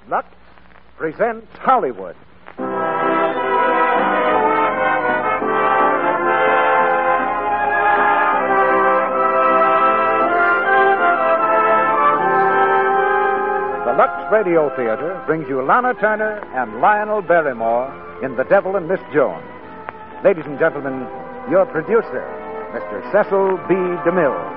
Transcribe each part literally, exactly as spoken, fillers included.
Lux presents Hollywood. The Lux Radio Theater brings you Lana Turner and Lionel Barrymore in The Devil and Miss Jones. Ladies and gentlemen, your producer, Mister Cecil B. DeMille.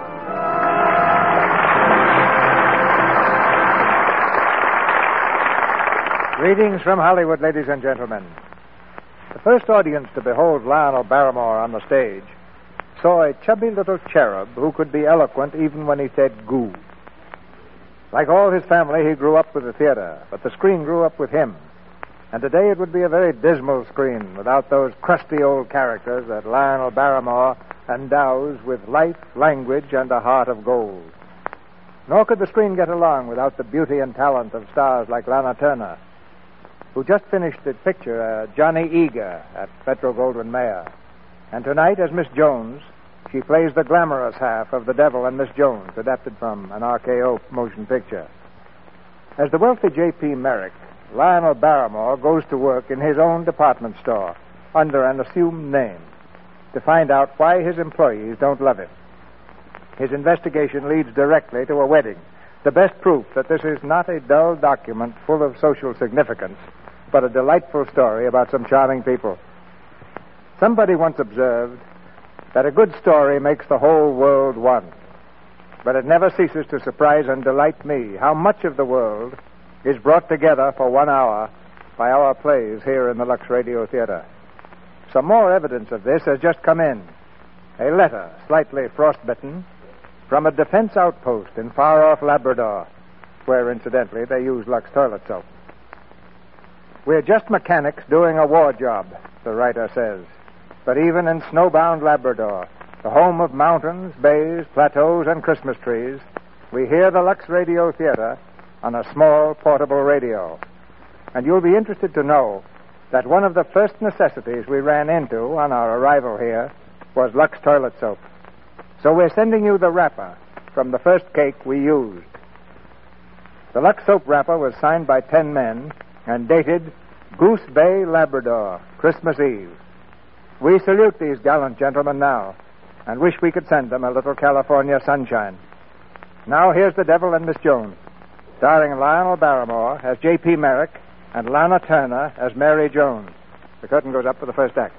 Greetings from Hollywood, ladies and gentlemen. The first audience to behold Lionel Barrymore on the stage saw a chubby little cherub who could be eloquent even when he said goo. Like all his family, he grew up with the theater, but the screen grew up with him. And today it would be a very dismal screen without those crusty old characters that Lionel Barrymore endows with life, language, and a heart of gold. Nor could the screen get along without the beauty and talent of stars like Lana Turner, who just finished the picture, uh, Johnny Eager, at Metro-Goldwyn-Mayer. And tonight, as Miss Jones, she plays the glamorous half of The Devil and Miss Jones, adapted from an R K O motion picture. As the wealthy J P. Merrick, Lionel Barrymore goes to work in his own department store under an assumed name to find out why his employees don't love him. His investigation leads directly to a wedding, the best proof that this is not a dull document full of social significance, but a delightful story about some charming people. Somebody once observed that a good story makes the whole world one. But it never ceases to surprise and delight me how much of the world is brought together for one hour by our plays here in the Lux Radio Theater. Some more evidence of this has just come in. A letter, slightly frostbitten, from a defense outpost in far-off Labrador, where, incidentally, they use Lux toilet soap. We're just mechanics doing a war job, the writer says. But even in snowbound Labrador, the home of mountains, bays, plateaus, and Christmas trees, we hear the Lux Radio Theater on a small portable radio. And you'll be interested to know that one of the first necessities we ran into on our arrival here was Lux toilet soap. So we're sending you the wrapper from the first cake we used. The Lux soap wrapper was signed by ten men and dated Goose Bay, Labrador, Christmas Eve. We salute these gallant gentlemen now and wish we could send them a little California sunshine. Now here's The Devil and Miss Jones, starring Lionel Barrymore as J P. Merrick and Lana Turner as Mary Jones. The curtain goes up for the first act.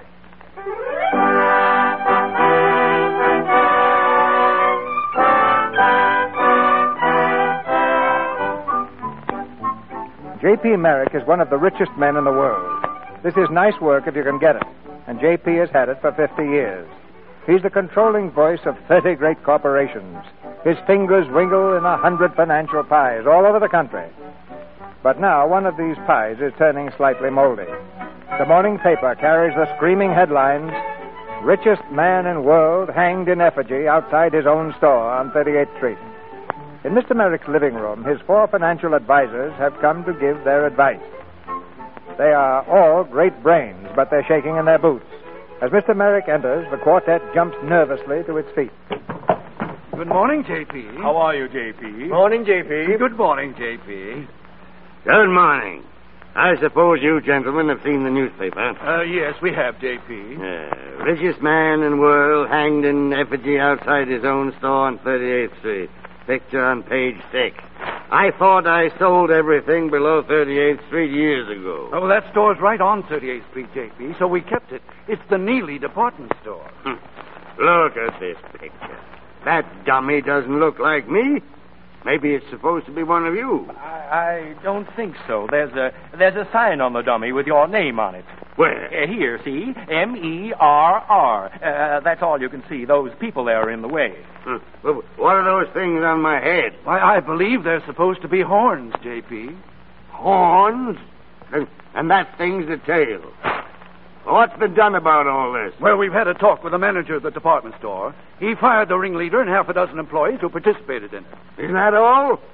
J P. Merrick is one of the richest men in the world. This is nice work if you can get it, and J P has had it for fifty years. He's the controlling voice of thirty great corporations. His fingers wiggle in a hundred financial pies all over the country. But now one of these pies is turning slightly moldy. The morning paper carries the screaming headlines, "Richest Man in World Hanged in Effigy Outside His Own Store on thirty-eighth Street." In Mister Merrick's living room, his four financial advisors have come to give their advice. They are all great brains, but they're shaking in their boots. As Mister Merrick enters, the quartet jumps nervously to its feet. Good morning, J P. How are you, J P? Morning, J P. Good morning, J P. Good morning. I suppose you gentlemen have seen the newspaper. Uh, yes, we have, J P. Uh, richest man in world hanged in effigy outside his own store on thirty-eighth Street. Picture on page six. I thought I sold everything below thirty-eighth Street years ago. Oh, well, that store's right on thirty-eighth Street, J P, so we kept it. It's the Neely department store. Look at this picture. That dummy doesn't look like me. Maybe it's supposed to be one of you. I, I don't think so. There's a there's a sign on the dummy with your name on it. Where? Uh, here, see? M E R R. Uh, that's all you can see. Those people there are in the way. Huh. Well, what are those things on my head? Why, I believe they're supposed to be horns, J P. Horns? And, and that thing's the tail. What's been done about all this? Well, we've had a talk with the manager of the department store. He fired the ringleader and half a dozen employees who participated in it. Isn't that all?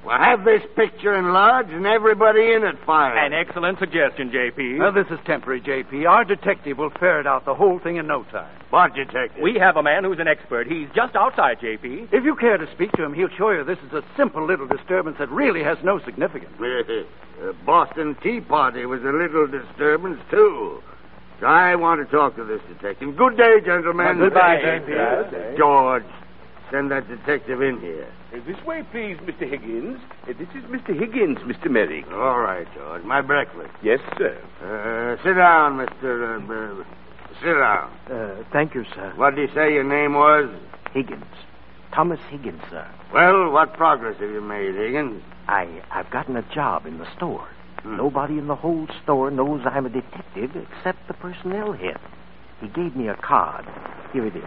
Well, have this picture enlarged and everybody in it fired. An excellent suggestion, J P. Well, this is temporary, J P. Our detective will ferret out the whole thing in no time. What detective? We have a man who's an expert. He's just outside, J P. If you care to speak to him, he'll show you this is a simple little disturbance that really has no significance. The Boston Tea Party was a little disturbance, too. I want to talk to this detective. Good day, gentlemen. Well, goodbye, J P. George, send that detective in here. Uh, this way, please, Mister Higgins. Uh, this is Mister Higgins, Mister Merrick. All right, George. My breakfast. Yes, sir. Uh, sit down, Mister Uh, uh, sit down. Uh, thank you, sir. What did you say your name was? Higgins. Thomas Higgins, sir. Well, what progress have you made, Higgins? I, I've gotten a job in the store. Hmm. Nobody in the whole store knows I'm a detective except the personnel head. He gave me a card. Here it is.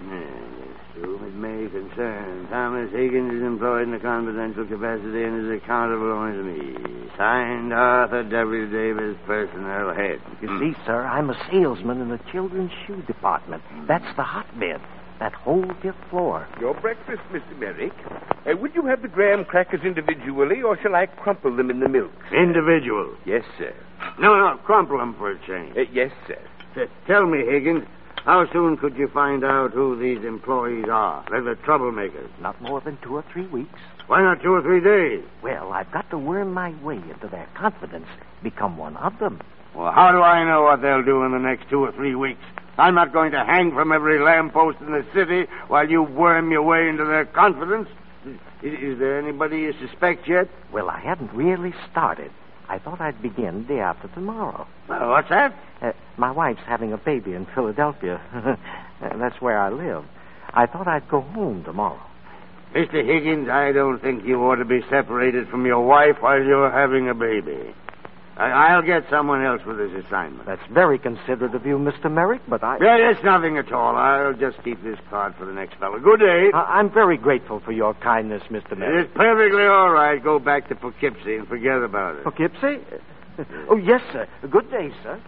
Yes, whom it may concern. Thomas Higgins is employed in a confidential capacity and is accountable only to me. Signed, Arthur W. Davis, personnel head. You see, sir, I'm a salesman in the children's shoe department. That's the hotbed. That whole fifth floor. Your breakfast, Mister Merrick. Uh, would you have the graham crackers individually, or shall I crumple them in the milk? Individual. Yes, sir. No, no, crumple them for a change. Uh, yes, sir. T- Tell me, Higgins, how soon could you find out who these employees are? They're the troublemakers. Not more than two or three weeks. Why not two or three days? Well, I've got to worm my way into their confidence, become one of them. Well, how do I know what they'll do in the next two or three weeks? I'm not going to hang from every lamppost in the city while you worm your way into their confidence. Is, is there anybody you suspect yet? Well, I hadn't really started. I thought I'd begin day after tomorrow. Well, what's that? Uh, my wife's having a baby in Philadelphia. That's where I live. I thought I'd go home tomorrow. Mister Higgins, I don't think you ought to be separated from your wife while you're having a baby. I- I'll get someone else for this assignment. That's very considerate of you, Mister Merrick, but I... Yeah, it's nothing at all. I'll just keep this card for the next fellow. Good day. I- I'm very grateful for your kindness, Mister Merrick. It's perfectly all right. Go back to Poughkeepsie and forget about it. Poughkeepsie? Oh, yes, sir. Good day, sir.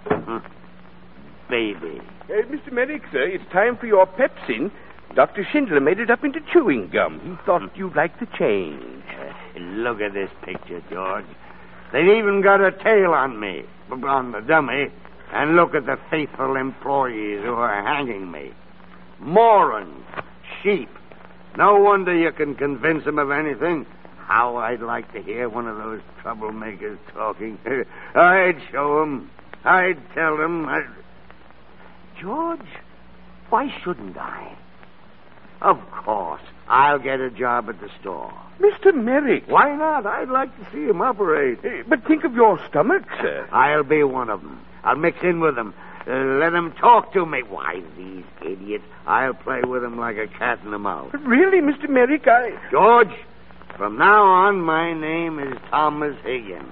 Baby. Uh, Mister Merrick, sir, it's time for your pepsin. Doctor Schindler made it up into chewing gum. He thought you'd like the change. Uh, look at this picture, George. They've even got a tail on me, on the dummy. And look at the faithful employees who are hanging me. Morons. Sheep. No wonder you can convince them of anything. How I'd like to hear one of those troublemakers talking. I'd show them. I'd tell them. I'd... George, why shouldn't I? Of course. I'll get a job at the store. Mister Merrick. Why not? I'd like to see him operate. Uh, but think of your stomach, sir. I'll be one of them. I'll mix in with them. Uh, let them talk to me. Why, these idiots. I'll play with them like a cat in a mouse. But really, Mister Merrick, I... George, from now on, my name is Thomas Higgins.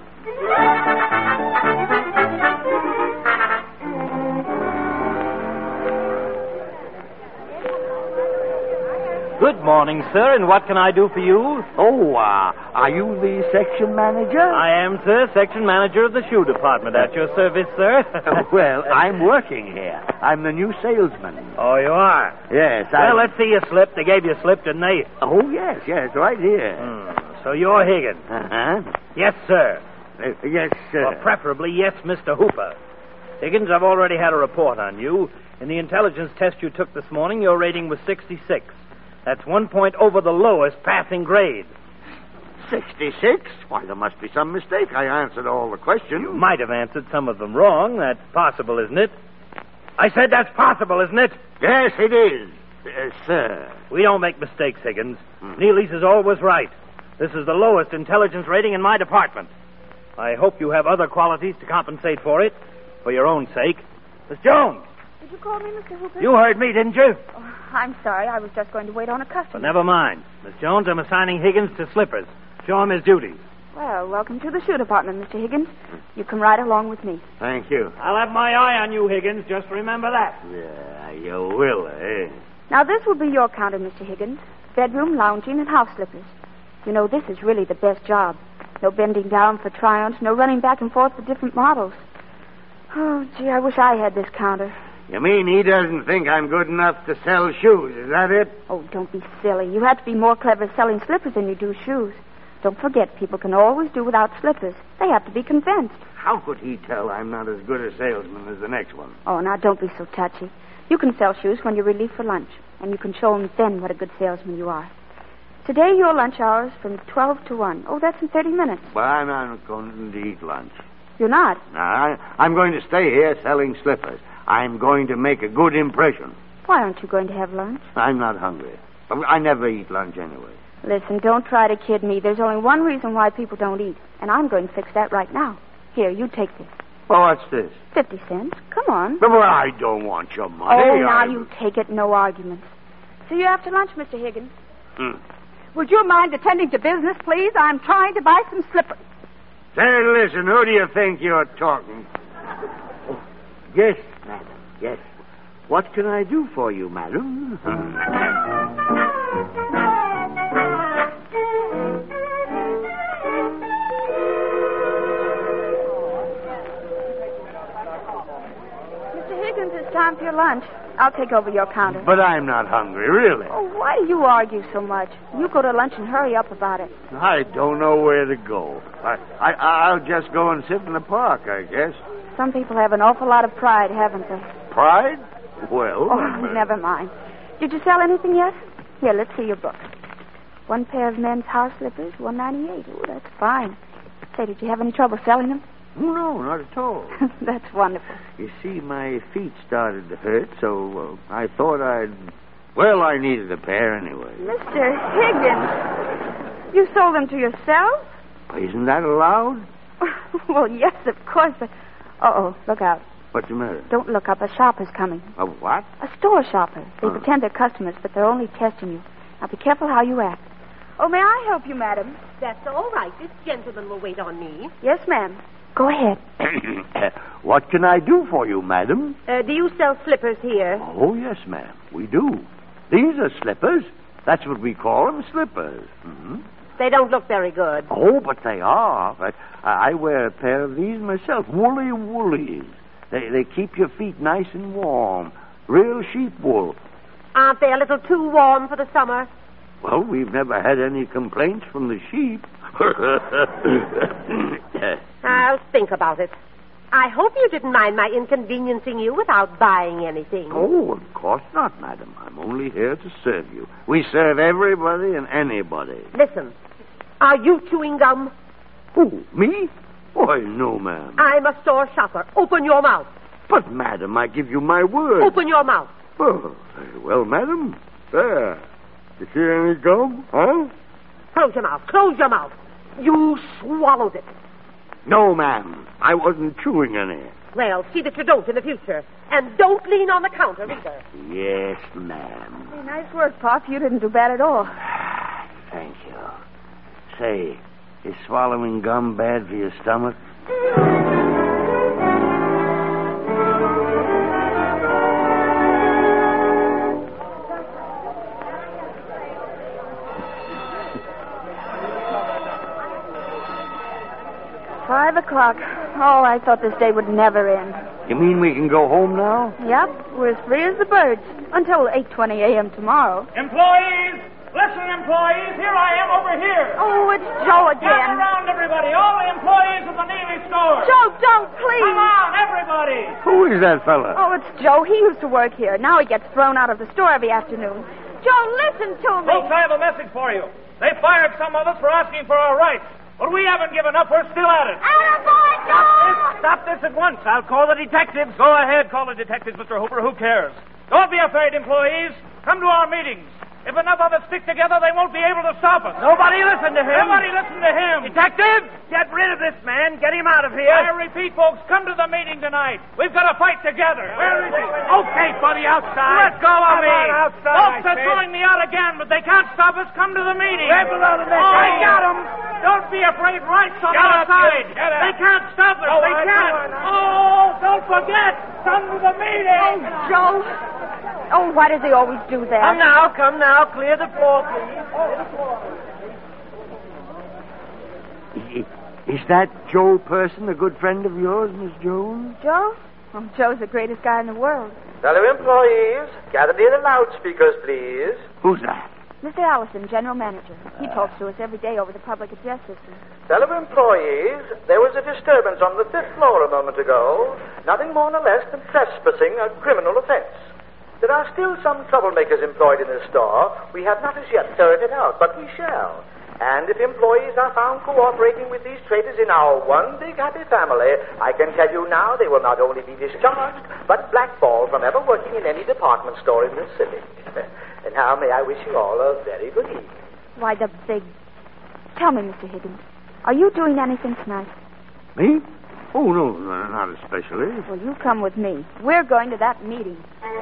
Good morning, sir, and what can I do for you? Oh, uh, are you the section manager? I am, sir, section manager of the shoe department. At your service, sir. Well, I'm working here. I'm the new salesman. Oh, you are? Yes, I... Well, let's see your slip. They gave you a slip, didn't they? Oh, yes, yes, right here. Hmm. So you're Higgins? Uh-huh. Yes, sir. Uh, yes, sir. Or preferably, yes, Mister Hooper. Higgins, I've already had a report on you. In the intelligence test you took this morning, your rating was sixty-six. That's one point over the lowest passing grade. sixty-six? Why, there must be some mistake. I answered all the questions. You might have answered some of them wrong. That's possible, isn't it? I said that's possible, isn't it? Yes, it is. Uh, sir. We don't make mistakes, Higgins. Hmm. Neely's is always right. This is the lowest intelligence rating in my department. I hope you have other qualities to compensate for it, for your own sake. Miss Jones! Did you call me, Mister Hooper? You heard me, didn't you? Oh, I'm sorry. I was just going to wait on a customer. Well, never mind. Miss Jones, I'm assigning Higgins to Slippers. Show him his duties. Well, welcome to the shoe department, Mister Higgins. You come right along with me. Thank you. I'll have my eye on you, Higgins. Just remember that. Yeah, you will, eh? Now, this will be your counter, Mister Higgins. Bedroom, lounging, and house slippers. You know, this is really the best job. No bending down for triumphs, no running back and forth for different models. Oh, gee, I wish I had this counter. You mean he doesn't think I'm good enough to sell shoes, is that it? Oh, don't be silly. You have to be more clever selling slippers than you do shoes. Don't forget, people can always do without slippers. They have to be convinced. How could he tell I'm not as good a salesman as the next one? Oh, now don't be so touchy. You can sell shoes when you relieve for lunch, and you can show 'em then what a good salesman you are. Today, your lunch hour's from twelve to one. Oh, that's in thirty minutes. Well, I'm not going to eat lunch. You're not? No, I, I'm going to stay here selling slippers. I'm going to make a good impression. Why aren't you going to have lunch? I'm not hungry. I never eat lunch anyway. Listen, don't try to kid me. There's only one reason why people don't eat, and I'm going to fix that right now. Here, you take this. Well, what's this? Fifty cents. Come on. But well, I don't want your money. Oh, now I... you take it. No arguments. See you after lunch, Mister Higgins. Hmm. Would you mind attending to business, please? I'm trying to buy some slippers. Say, listen, who do you think you're talking? Oh, yes, madam, yes. What can I do for you, madam? Mister Higgins, it's time for your lunch. I'll take over your counter. But I'm not hungry, really. Oh, why do you argue so much? You go to lunch and hurry up about it. I don't know where to go. I, I, I'll just go and sit in the park, I guess. Some people have an awful lot of pride, haven't they? Pride? Well... Oh, I'm, uh... never mind. Did you sell anything yet? Here, let's see your book. One pair of men's house slippers, one ninety-eight. Oh, that's fine. Say, did you have any trouble selling them? No, not at all. That's wonderful. You see, my feet started to hurt, so uh, I thought I'd... Well, I needed a pair anyway. Mister Higgins, you sold them to yourself? Isn't that allowed? Well, yes, of course, but... Uh-oh, look out. What's the matter? Don't look up. A shopper's coming. A what? A store shopper. They Huh. pretend they're customers, but they're only testing you. Now, be careful how you act. Oh, may I help you, madam? That's all right. This gentleman will wait on me. Yes, ma'am. Go ahead. What can I do for you, madam? Uh, do you sell slippers here? Oh, yes, ma'am, we do. These are slippers. That's what we call them, slippers. Mm-hmm. They don't look very good. Oh, but they are. But I wear a pair of these myself. Woolly woolies. They, they keep your feet nice and warm. Real sheep wool. Aren't they a little too warm for the summer? Well, we've never had any complaints from the sheep. I'll think about it. I hope you didn't mind my inconveniencing you without buying anything. Oh, of course not, madam. I'm only here to serve you. We serve everybody and anybody. Listen, are you chewing gum? Who, me? Why, no, ma'am. I'm a store shopper. Open your mouth. But, madam, I give you my word. Open your mouth. Oh, very well, madam. There. You see any gum, huh? Close your mouth. Close your mouth. You swallowed it. No, ma'am. I wasn't chewing any. Well, see that you don't in the future. And don't lean on the counter either. Yes, ma'am. Hey, nice work, Pop. You didn't do bad at all. Thank you. Say, is swallowing gum bad for your stomach? Five o'clock. Oh, I thought this day would never end. You mean we can go home now? Yep, we're as free as the birds. Until eight twenty a.m. tomorrow. Employees! Listen, employees, here I am over here. Oh, it's Joe Gather again. around, everybody. All the employees of the Neely store. Joe, don't, please. Come on, everybody. Who is that fella? Oh, it's Joe. He used to work here. Now he gets thrown out of the store every afternoon. Joe, listen to me. Folks, I have a message for you. They fired some of us for asking for our rights. But we haven't given up. We're still at it. Attaboy, Joe! Stop this at once. I'll call the detectives. Go ahead, call the detectives, Mister Hooper. Who cares? Don't be afraid, employees. Come to our meetings. If enough of us stick together, they won't be able to stop us. Nobody listen to him. Nobody listen to him. Detective, get rid of this man. Get him out of here. I repeat, folks, come to the meeting tonight. We've got to fight together. Where is he? Okay, buddy, outside. Let go of me. Outside, folks are throwing me out again, but they can't stop us. Come to the meeting. Oh, I got him. Don't be afraid. Right's on our side. They can't stop us. They can't. Oh, don't forget. Come to the meeting. Oh, Joe. Oh, why does he always do that? Come now, come now. Clear the floor, please. Clear the floor. Is that Joe Person a good friend of yours, Miss Jones? Joe? Well, Joe's the greatest guy in the world. Fellow employees, gather near the loudspeakers, please. Who's that? Mister Allison, General Manager. He talks to us every day over the public address system. Fellow employees, there was a disturbance on the fifth floor a moment ago. Nothing more nor less than trespassing, a criminal offense. There are still some troublemakers employed in this store. We have not as yet ferreted out, but we shall. And if employees are found cooperating with these traitors in our one big happy family, I can tell you now they will not only be discharged, but blackballed from ever working in any department store in this city. And now may I wish you all a very good evening. Why, the big... Tell me, Mister Higgins, are you doing anything tonight? Me? Oh, no, no, not especially. Well, you come with me. We're going to that meeting.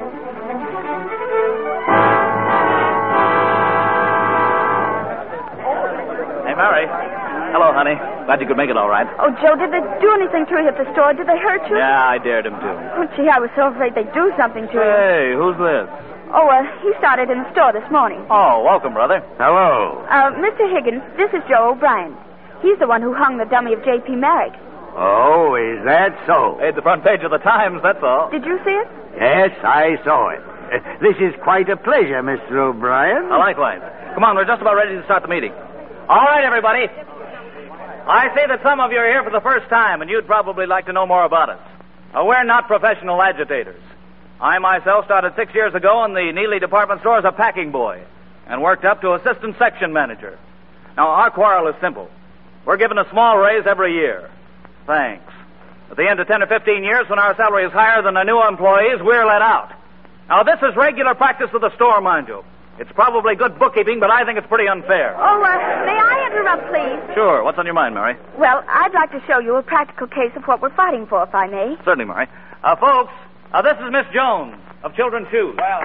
Mary. Hello, honey. Glad you could make it all right. Oh, Joe, did they do anything to you at the store? Did they hurt you? Yeah, I dared him to. Oh, gee, I was so afraid they'd do something to you. Hey, who's this? Oh, uh, he started in the store this morning. Oh, welcome, brother. Hello. Uh, Mister Higgins, this is Joe O'Brien. He's the one who hung the dummy of J P. Merrick. Oh, is that so? Made the front page of the Times, that's all. Did you see it? Yes, I saw it. Uh, this is quite a pleasure, Mister O'Brien. Uh, likewise. Come on, we're just about ready to start the meeting. All right, everybody. I see that some of you are here for the first time, and you'd probably like to know more about us. Uh, we're not professional agitators. I myself started six years ago in the Neely department store as a packing boy and worked up to assistant section manager. Now, our quarrel is simple. We're given a small raise every year. Thanks. At the end of ten or fifteen years, when our salary is higher than the new employees, we're let out. Now, this is regular practice of the store, mind you. It's probably good bookkeeping, but I think it's pretty unfair. Oh, uh, may I interrupt, please? Sure. What's on your mind, Mary? Well, I'd like to show you a practical case of what we're fighting for, if I may. Certainly, Mary. Uh, folks, uh, this is Miss Jones of Children's Shoes. Well,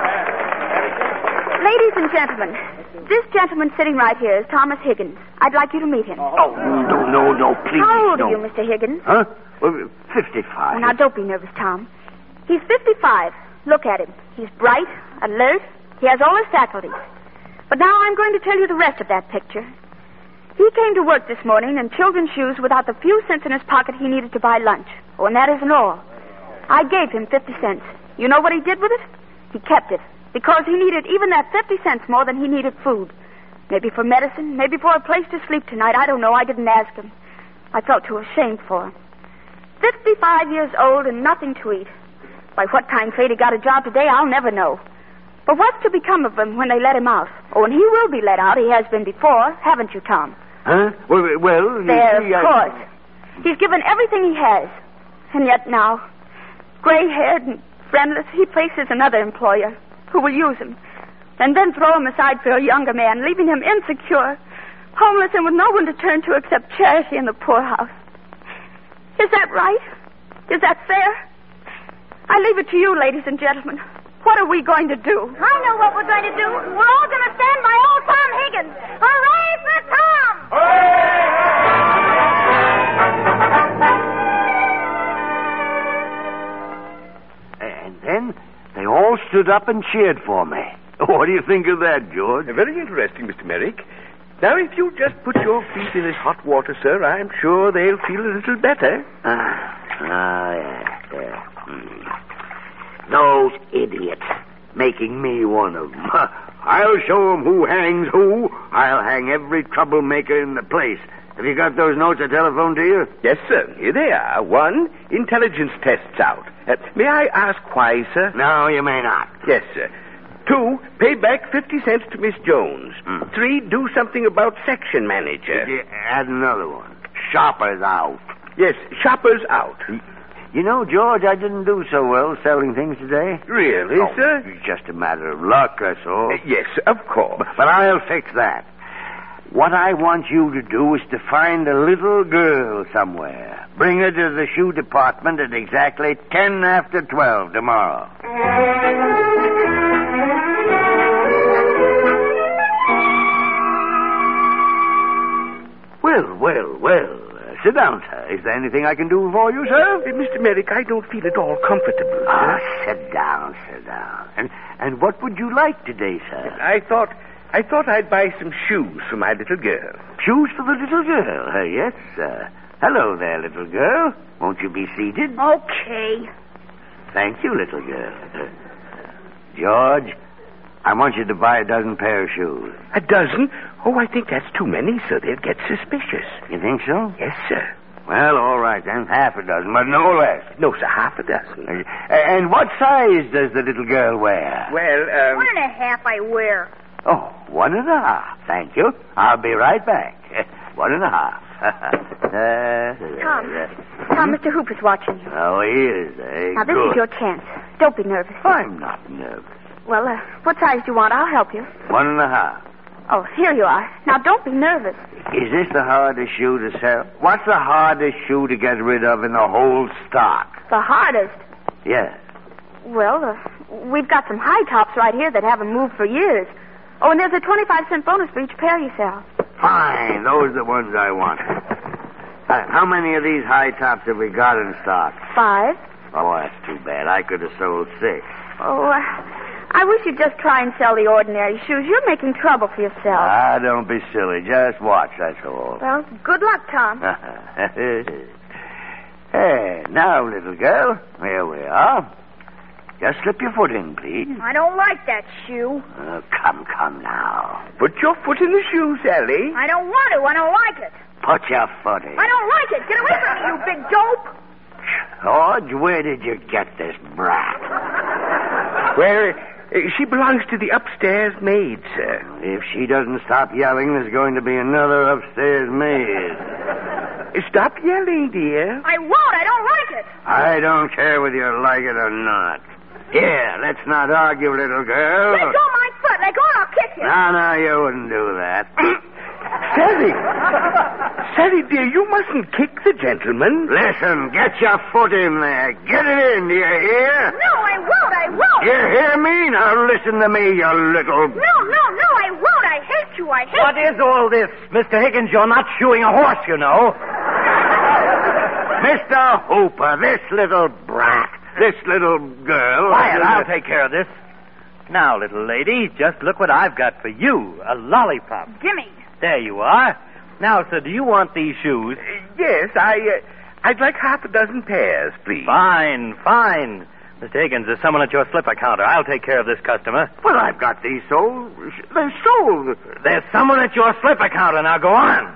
ladies and gentlemen, this gentleman sitting right here is Thomas Higgins. I'd like you to meet him. Oh, no, no, no, please. How old no. are you, Mister Higgins? Huh? Well, fifty-five. Oh, now, don't be nervous, Tom. He's fifty-five. Look at him. He's bright, alert. He has all his faculties. But now I'm going to tell you the rest of that picture. He came to work this morning in children's shoes without the few cents in his pocket he needed to buy lunch. Oh, and that isn't all. I gave him fifty cents. You know what he did with it? He kept it. Because he needed even that fifty cents more than he needed food. Maybe for medicine, maybe for a place to sleep tonight. I don't know. I didn't ask him. I felt too ashamed for him. Fifty-five years old and nothing to eat. By what time fate he got a job today, I'll never know. But what's to become of him when they let him out? Oh, and he will be let out. He has been before, haven't you, Tom? Huh? Well, well... There, see, of I... course. He's given everything he has. And yet now, gray-haired and friendless, he faces another employer who will use him and then throw him aside for a younger man, leaving him insecure, homeless and with no one to turn to except charity in the poorhouse. Is that right? Is that fair? I leave it to you, ladies and gentlemen. What are we going to do? I know what we're going to do. We're all going to stand by old Tom Higgins. Hooray for Tom! Hooray! And then they all stood up and cheered for me. What do you think of that, George? Very interesting, Mister Merrick. Now, if you just put your feet in this hot water, sir, I'm sure they'll feel a little better. Ah, ah yeah, yeah. Mm. Those idiots making me one of them. I'll show them who hangs who. I'll hang every troublemaker in the place. Have you got those notes I telephoned to you? Yes, sir. Here they are. One, intelligence tests out. Uh, may I ask why, sir? No, you may not. Yes, sir. Two, pay back fifty cents to Miss Jones. Mm. Three, do something about section manager. Did you add another one? Shoppers out. Yes, shoppers out. You know, George, I didn't do so well selling things today. Really, oh, sir? It's just a matter of luck, that's all. Uh, yes, of course. But, but I'll fix that. What I want you to do is to find a little girl somewhere. Bring her to the shoe department at exactly ten after twelve tomorrow. Well, well, well. Uh, sit down, sir. Is there anything I can do for you, sir? Uh, Mister Merrick, I don't feel at all comfortable, Ah, sir. sit down, sit down. And and what would you like today, sir? I thought I thought I'd buy some shoes for my little girl. Shoes for the little girl? Uh, yes, sir. Hello there, little girl. Won't you be seated? Okay. Thank you, little girl. Uh, George, I want you to buy a dozen pair of shoes. A dozen? Oh, I think that's too many, sir. They'll get suspicious. You think so? Yes, sir. Well, all right then. Half a dozen, but no less. No, sir, half a dozen. Uh, and what size does the little girl wear? Well, um... One and a half I wear. Oh, one and a half. Thank you. I'll be right back. One and a half. Tom. Tom, Mister Hooper's watching you. Oh, he is, eh? Now, this Good. is your chance. Don't be nervous. I'm not nervous. Well, uh, what size do you want? I'll help you. One and a half. Oh, here you are. Now, don't be nervous. Is this the hardest shoe to sell? What's the hardest shoe to get rid of in the whole stock? The hardest? Yes. Well, uh, we've got some high tops right here that haven't moved for years. Oh, and there's a twenty-five cent bonus for each pair you sell. Fine. Those are the ones I want. Uh, how many of these high tops have we got in stock? Five. Oh, that's too bad. I could have sold six. Oh, uh, I wish you'd just try and sell the ordinary shoes. You're making trouble for yourself. Ah, don't be silly. Just watch, that's all. Well, good luck, Tom. Hey, now, little girl, here we are. Just slip your foot in, please. I don't like that shoe. Oh, come, come now. Put your foot in the shoe, Sally. I don't want to. I don't like it. Put your foot in. I don't like it. Get away from me, you big dope. George, where did you get this brat? Well, uh, she belongs to the upstairs maid, sir. If she doesn't stop yelling, there's going to be another upstairs maid. Stop yelling, dear. I won't. I don't like it. I don't care whether you like it or not. Here, let's not argue, little girl. Let go of my foot. Let go and I'll kick you. No, no, you wouldn't do that. Sally. Sally, dear, you mustn't kick the gentleman. Listen, get your foot in there. Get it in, do you hear? No, I won't. I won't. You hear me? Now listen to me, you little... No, no, no, I won't. I hate you. I hate What you. is all this? Mister Higgins, you're not shoeing a horse, you know. Mister Hooper, this little brat, this little girl... Quiet, I'll take care of this. Now, little lady, just look what I've got for you. A lollipop. Gimme. There you are. Now, sir, do you want these shoes? Uh, yes, I, uh, I'd like half a dozen pairs, please. Fine, fine. Mister Higgins, there's someone at your slipper counter. I'll take care of this customer. Well, I've got these sold. They're sold. There's someone at your slipper counter. Now, go on.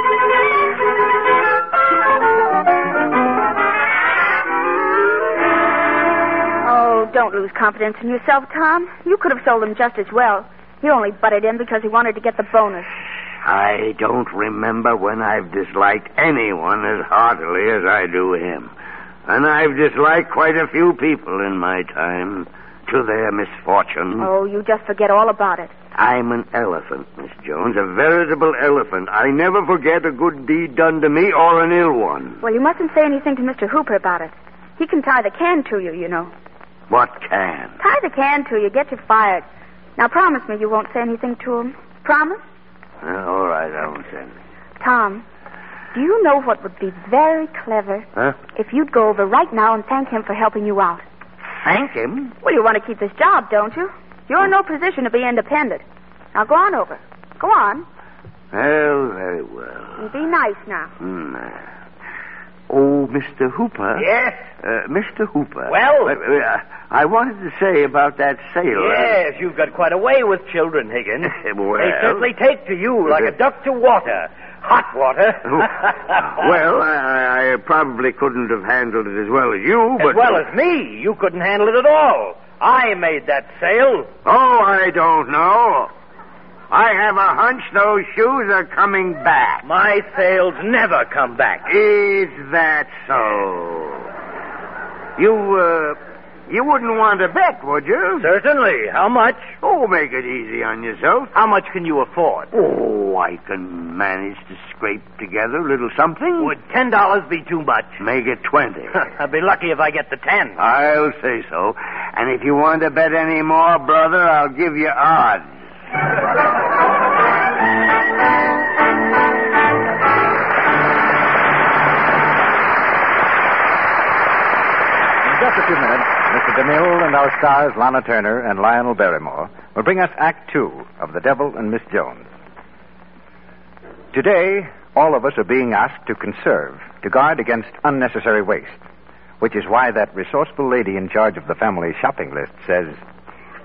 Oh, don't lose confidence in yourself, Tom. You could have sold them just as well. He only butted in because he wanted to get the bonus. I don't remember when I've disliked anyone as heartily as I do him. And I've disliked quite a few people in my time, to their misfortune. Oh, you just forget all about it. I'm an elephant, Miss Jones, a veritable elephant. I never forget a good deed done to me or an ill one. Well, you mustn't say anything to Mister Hooper about it. He can tie the can to you, you know. What can? Tie the can to you, get you fired. Now, promise me you won't say anything to him. Promise? Uh, all right, I won't say anything. Tom, do you know what would be very clever? Huh? If you'd go over right now and thank him for helping you out. Thank him? Well, you want to keep this job, don't you? You're in no position to be independent. Now, go on over. Go on. Well, very well. And be nice now. Hmm. Oh, Mister Hooper. Yes? Uh, Mister Hooper. Well? Uh, uh, I wanted to say about that sale. Yes, you've got quite a way with children, Higgins. Well. They certainly take to you like a duck to water. Hot water. Well, I, I probably couldn't have handled it as well as you, but... As well as me. You couldn't handle it at all. I made that sale. Oh, I don't know. I have a hunch those shoes are coming back. My sales never come back. Is that so? You, uh, you wouldn't want to bet, would you? Certainly. How much? Oh, make it easy on yourself. How much can you afford? Oh, I can manage to scrape together a little something. Would ten dollars be too much? Make it twenty. I'd be lucky if I get the ten. I'll say so. And if you want to bet any more, brother, I'll give you odds. In just a few minutes, Mister DeMille and our stars, Lana Turner and Lionel Barrymore, will bring us Act Two of The Devil and Miss Jones. Today, all of us are being asked to conserve, to guard against unnecessary waste, which is why that resourceful lady in charge of the family shopping list says,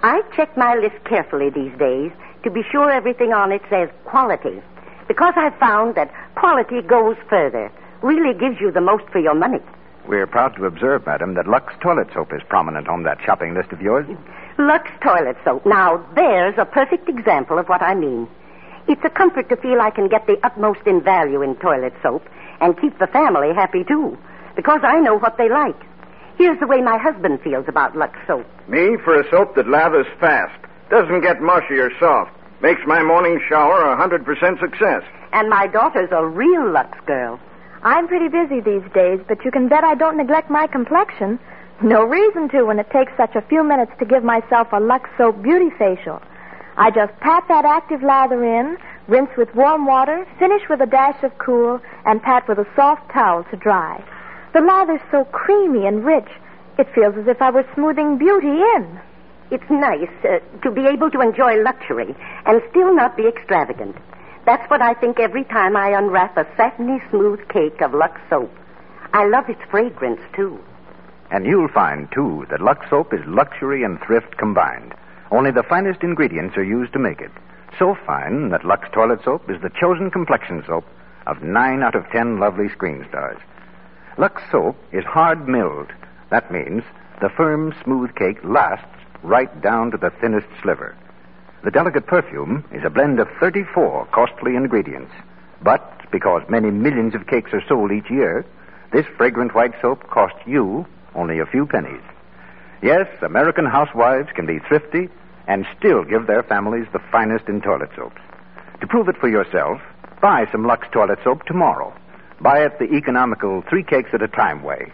I check my list carefully these days to be sure everything on it says quality. Because I've found that quality goes further, really gives you the most for your money. We're proud to observe, madam, that Lux Toilet Soap is prominent on that shopping list of yours. Lux Toilet Soap. Now, there's a perfect example of what I mean. It's a comfort to feel I can get the utmost in value in toilet soap and keep the family happy, too, because I know what they like. Here's the way my husband feels about Lux Soap. Me for a soap that lathers fast, doesn't get mushy or soft, makes my morning shower a one hundred percent success. And my daughter's a real Lux girl. I'm pretty busy these days, but you can bet I don't neglect my complexion. No reason to when it takes such a few minutes to give myself a Lux Soap beauty facial. I just pat that active lather in, rinse with warm water, finish with a dash of cool, and pat with a soft towel to dry. The lather's so creamy and rich, it feels as if I were smoothing beauty in. It's nice uh, to be able to enjoy luxury and still not be extravagant. That's what I think every time I unwrap a satiny smooth cake of Lux Soap. I love its fragrance, too. And you'll find, too, that Lux Soap is luxury and thrift combined. Only the finest ingredients are used to make it. So fine that Lux Toilet Soap is the chosen complexion soap of nine out of ten lovely screen stars. Lux Soap is hard milled. That means the firm, smooth cake lasts right down to the thinnest sliver. The delicate perfume is a blend of thirty-four costly ingredients. But because many millions of cakes are sold each year, this fragrant white soap costs you only a few pennies. Yes, American housewives can be thrifty and still give their families the finest in toilet soaps. To prove it for yourself, buy some Lux Toilet Soap tomorrow. Buy it the economical three cakes at a time way.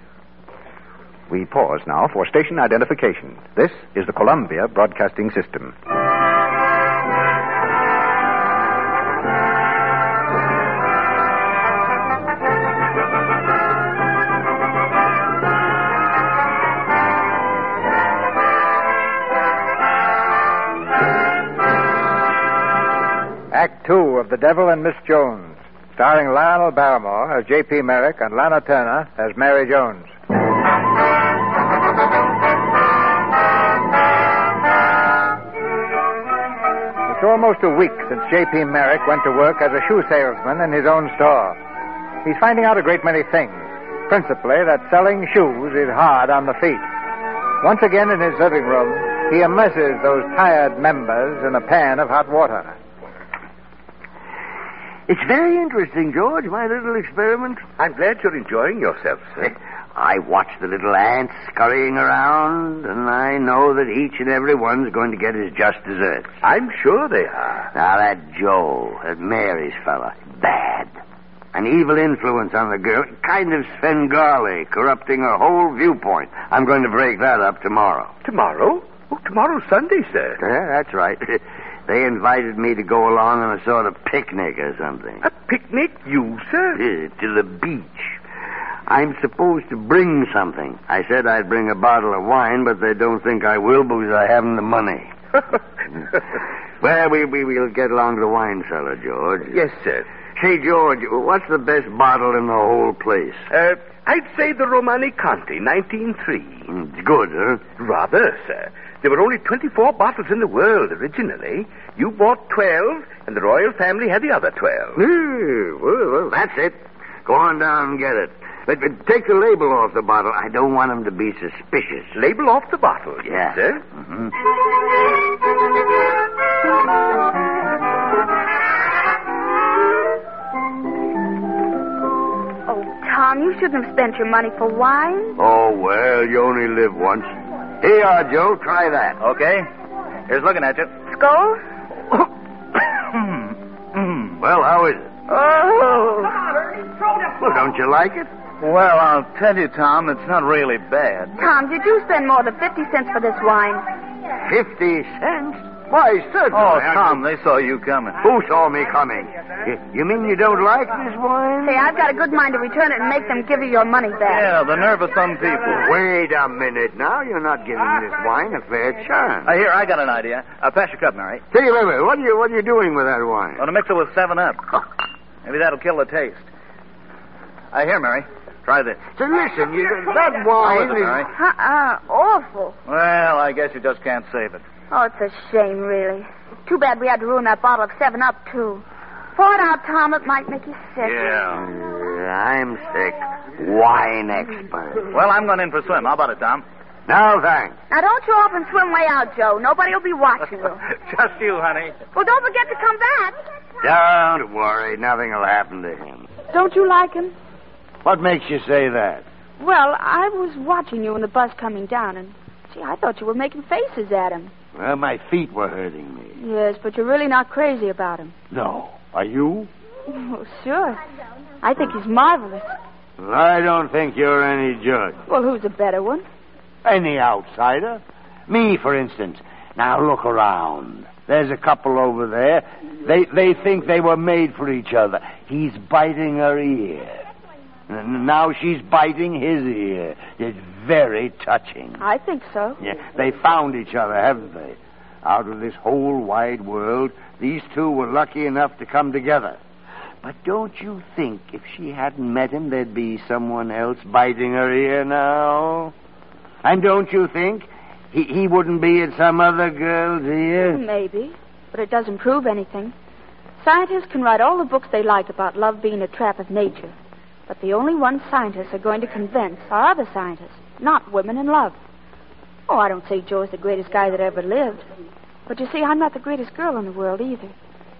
We pause now for station identification. This is the Columbia Broadcasting System. Act two of The Devil and Miss Jones, starring Lionel Barrymore as J P. Merrick and Lana Turner as Mary Jones. It's almost a week since J P. Merrick went to work as a shoe salesman in his own store. He's finding out a great many things, principally that selling shoes is hard on the feet. Once again in his living room, he immerses those tired members in a pan of hot water. It's very interesting, George, my little experiment. I'm glad you're enjoying yourself, sir. I watch the little ants scurrying around, and I know that each and every one's going to get his just desserts. I'm sure they are. Now, that Joe, that Mary's fella, bad. An evil influence on the girl, kind of Svengali, corrupting her whole viewpoint. I'm going to break that up tomorrow. Tomorrow? Oh, tomorrow's Sunday, sir. Yeah, that's right. They invited me to go along on a sort of picnic or something. A picnic? You, sir? Uh, to the beach. I'm supposed to bring something. I said I'd bring a bottle of wine, but they don't think I will because I haven't the money. Well, we, we, we'll get along to the wine cellar, George. Yes, sir. Say, George, what's the best bottle in the whole place? Uh, I'd say the Romani Conti, nineteen oh three. It's good, huh? Rather, sir. There were only twenty-four bottles in the world originally. You bought twelve, and the royal family had the other twelve. Hmm, well, well, that's it. Go on down and get it. But, but take the label off the bottle. I don't want them to be suspicious. Label off the bottle, yeah. Yes, sir? Mm-hmm. Oh, Tom, you shouldn't have spent your money for wine. Oh, well, you only live once. Here you are, Joe. Try that. Okay. Here's looking at you. Skull? Well, how is it? Oh! Well, don't you like it? Well, I'll tell you, Tom, it's not really bad. Tom, did you spend more than fifty cents for this wine? Fifty cents? Why, certainly. Oh, Tom, they saw you coming. Who saw me coming? You mean you don't like this wine? Hey, I've got a good mind to return it and make them give you your money back. Yeah, the nerve of some people. Wait a minute now. You're not giving this wine a fair chance. Uh, here, I got an idea. Uh, pass your cup, Mary. Say, wait, wait. What are you, what are you doing with that wine? Want to mix it with seven up. Maybe that'll kill the taste. Uh, here, Mary. Try this. So listen, you, that wine How is it, Mary? Uh-uh. Awful. Well, I guess you just can't save it. Oh, it's a shame, really. Too bad we had to ruin that bottle of seven up, too. Pour it out, Tom. It might make you sick. Yeah. I'm sick. Wine expert. Well, I'm going in for a swim. How about it, Tom? No, thanks. Now, don't you off and swim way out, Joe. Nobody will be watching you. Just you, honey. Well, don't forget to come back. Don't worry. Nothing will happen to him. Don't you like him? What makes you say that? Well, I was watching you in the bus coming down, and, gee, I thought you were making faces at him. Well, my feet were hurting me. Yes, but you're really not crazy about him. No. Are you? Oh, sure. I think he's marvelous. Well, I don't think you're any judge. Well, who's a better one? Any outsider. Me, for instance. Now, look around. There's a couple over there. They they think they were made for each other. He's biting her ear. And now she's biting his ear. It's very touching. I think so. Yeah, they found each other, haven't they? Out of this whole wide world, these two were lucky enough to come together. But don't you think if she hadn't met him, there'd be someone else biting her ear now? And don't you think he, he wouldn't be at some other girl's ear? Maybe, but it doesn't prove anything. Scientists can write all the books they like about love being a trap of nature. But the only ones scientists are going to convince are other scientists, not women in love. Oh, I don't say Joe's the greatest guy that ever lived. But you see, I'm not the greatest girl in the world either.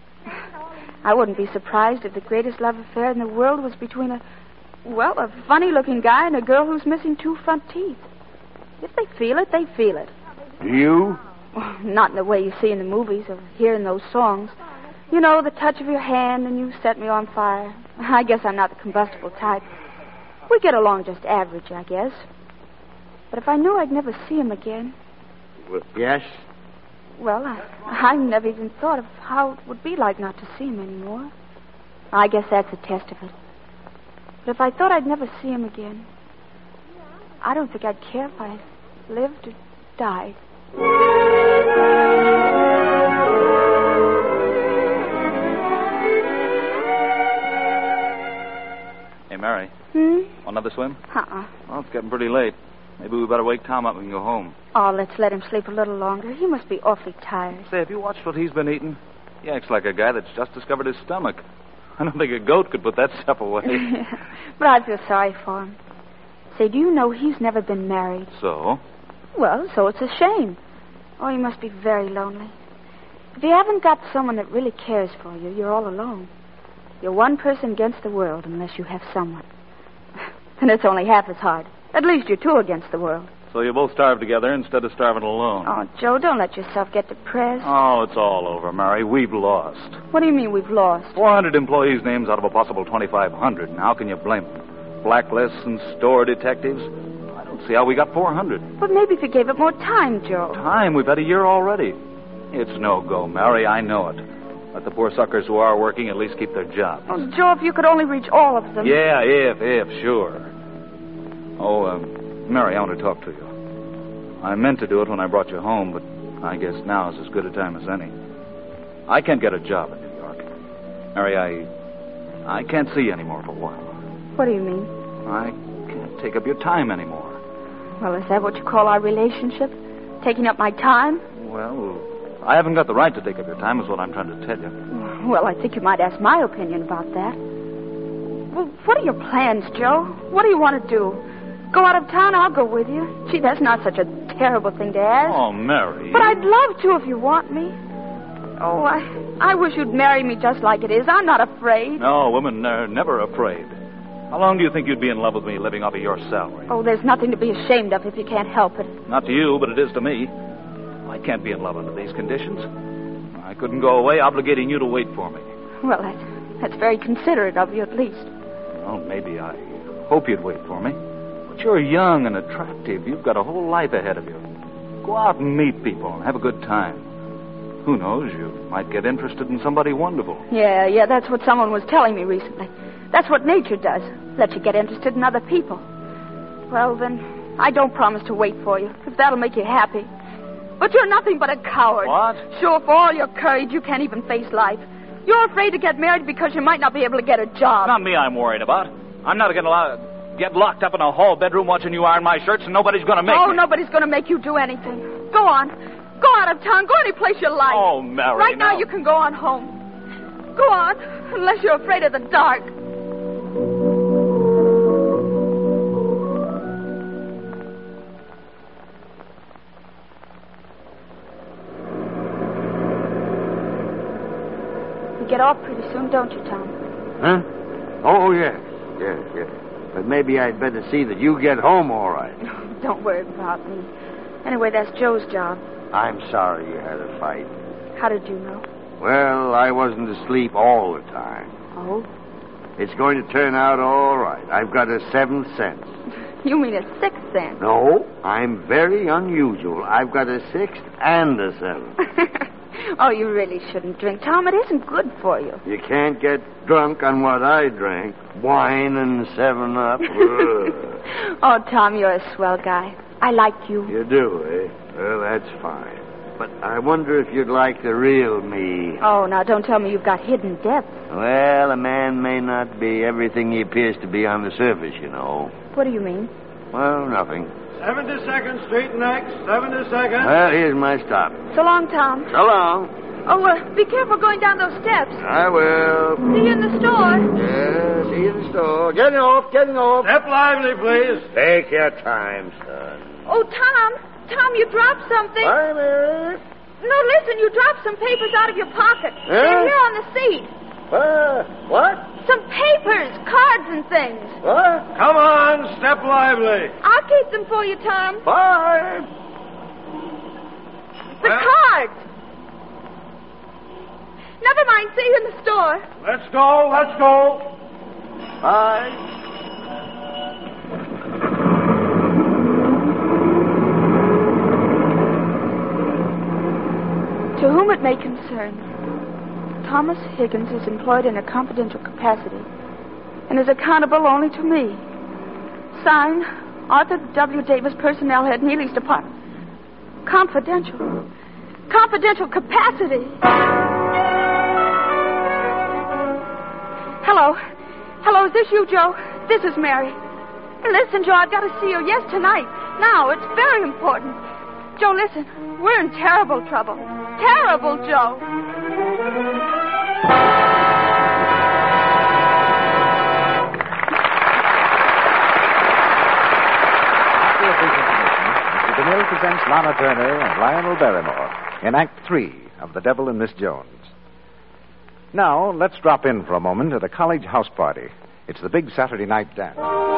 I wouldn't be surprised if the greatest love affair in the world was between a, well, a funny-looking guy and a girl who's missing two front teeth. If they feel it, they feel it. You? Well, not in the way you see in the movies or hear in those songs. You know, the touch of your hand and you set me on fire. I guess I'm not the combustible type. We get along just average, I guess. But if I knew I'd never see him again... Well, yes? Well, I, I never even thought of how it would be like not to see him anymore. I guess that's a test of it. But if I thought I'd never see him again, I don't think I'd care if I lived or died. Hey, Mary. Hmm? Another swim? Uh-uh. Well, it's getting pretty late. Maybe we better wake Tom up and go home. Oh, let's let him sleep a little longer. He must be awfully tired. Say, have you watched what he's been eating? He acts like a guy that's just discovered his stomach. I don't think a goat could put that stuff away. But I feel sorry for him. Say, do you know he's never been married? So? Well, so it's a shame. Oh, he must be very lonely. If you haven't got someone that really cares for you, you're all alone. You're one person against the world unless you have someone. And it's only half as hard. At least you're two against the world. So you both starve together instead of starving alone. Oh, Joe, don't let yourself get depressed. Oh, it's all over, Mary. We've lost. What do you mean we've lost? four hundred employees' names out of a possible twenty-five hundred. And how can you blame them? Blacklists and store detectives. I don't see how we got four hundred. But maybe if you gave it more time, Joe. Time? We've had a year already. It's no go, Mary. I know it. Let the poor suckers who are working at least keep their jobs. Oh, Joe, if you could only reach all of them. Yeah, if, if, sure. Oh, um, Mary, I want to talk to you. I meant to do it when I brought you home, but I guess now is as good a time as any. I can't get a job in New York. Mary, I... I can't see you anymore for a while. What do you mean? I can't take up your time anymore. Well, is that what you call our relationship? Taking up my time? Well, I haven't got the right to take up your time, is what I'm trying to tell you. Well, I think you might ask my opinion about that. Well, what are your plans, Joe? What do you want to do? Go out of town, I'll go with you. Gee, that's not such a terrible thing to ask. Oh, Mary. But I'd love to if you want me. Oh, I, I wish you'd marry me just like it is. I'm not afraid. No, women are never afraid. How long do you think you'd be in love with me living off of your salary? Oh, there's nothing to be ashamed of if you can't help it. Not to you, but it is to me. I can't be in love under these conditions. I couldn't go away obligating you to wait for me. Well, that's, that's very considerate of you, at least. Well, maybe I hope you'd wait for me. But you're young and attractive. You've got a whole life ahead of you. Go out and meet people and have a good time. Who knows, you might get interested in somebody wonderful. Yeah, yeah, that's what someone was telling me recently. That's what nature does. Lets you get interested in other people. Well, then, I don't promise to wait for you, if that'll make you happy. But you're nothing but a coward. What? Sure, for all your courage, you can't even face life. You're afraid to get married because you might not be able to get a job. Not me I'm worried about. I'm not going to allow... get locked up in a hall bedroom watching you iron my shirts, and nobody's going to make oh, me. nobody's going to make you do anything. Go on. Go out of town. Go any place you like. Oh, Mary, Right now now you can go on home. Go on, unless you're afraid of the dark. You get off pretty soon, don't you, Tom? Huh? Oh, yes. Yes, yes. But maybe I'd better see that you get home all right. Don't worry about me. Anyway, that's Joe's job. I'm sorry you had a fight. How did you know? Well, I wasn't asleep all the time. Oh? It's going to turn out all right. I've got a seventh sense. You mean a sixth sense? No, I'm very unusual. I've got a sixth and a seventh. Oh, you really shouldn't drink, Tom. It isn't good for you. You can't get drunk on what I drank. Wine and Seven Up. Oh, Tom, you're a swell guy. I like you. You do, eh? Well, that's fine. But I wonder if you'd like the real me. Oh, now don't tell me you've got hidden depths. Well, a man may not be everything he appears to be on the surface, you know. What do you mean? Well, nothing. seventy-second Street next. seventy-second. Well, here's my stop. So long, Tom. So long. Oh, uh, be careful going down those steps. I will. See you in the store. Yeah, see you in the store. Getting off, getting off. Step lively, please. Take your time, son. Oh, Tom. Tom, you dropped something. Bye, Mary. No, listen, you dropped some papers out of your pocket. Huh? They're here on the seat. Uh, what? Some papers, cards and things. What? Come on, step lively. I'll keep them for you, Tom. Bye. The Well- cards. Never mind, see you in the store. Let's go, let's go. Bye. To whom it may concern, Thomas Higgins is employed in a confidential capacity and is accountable only to me. Signed, Arthur W. Davis, Personnel Head, Neely's Department. Confidential. Confidential capacity. Hello. Hello, is this you, Joe? This is Mary. Listen, Joe, I've got to see you. Yes, tonight. Now, it's very important. Joe, listen. We're in terrible trouble. Terrible, Joe. Mister DeMille presents Lana Turner and Lionel Barrymore in Act Three of The Devil and Miss Jones. Now, let's drop in for a moment at a college house party. It's the big Saturday night dance.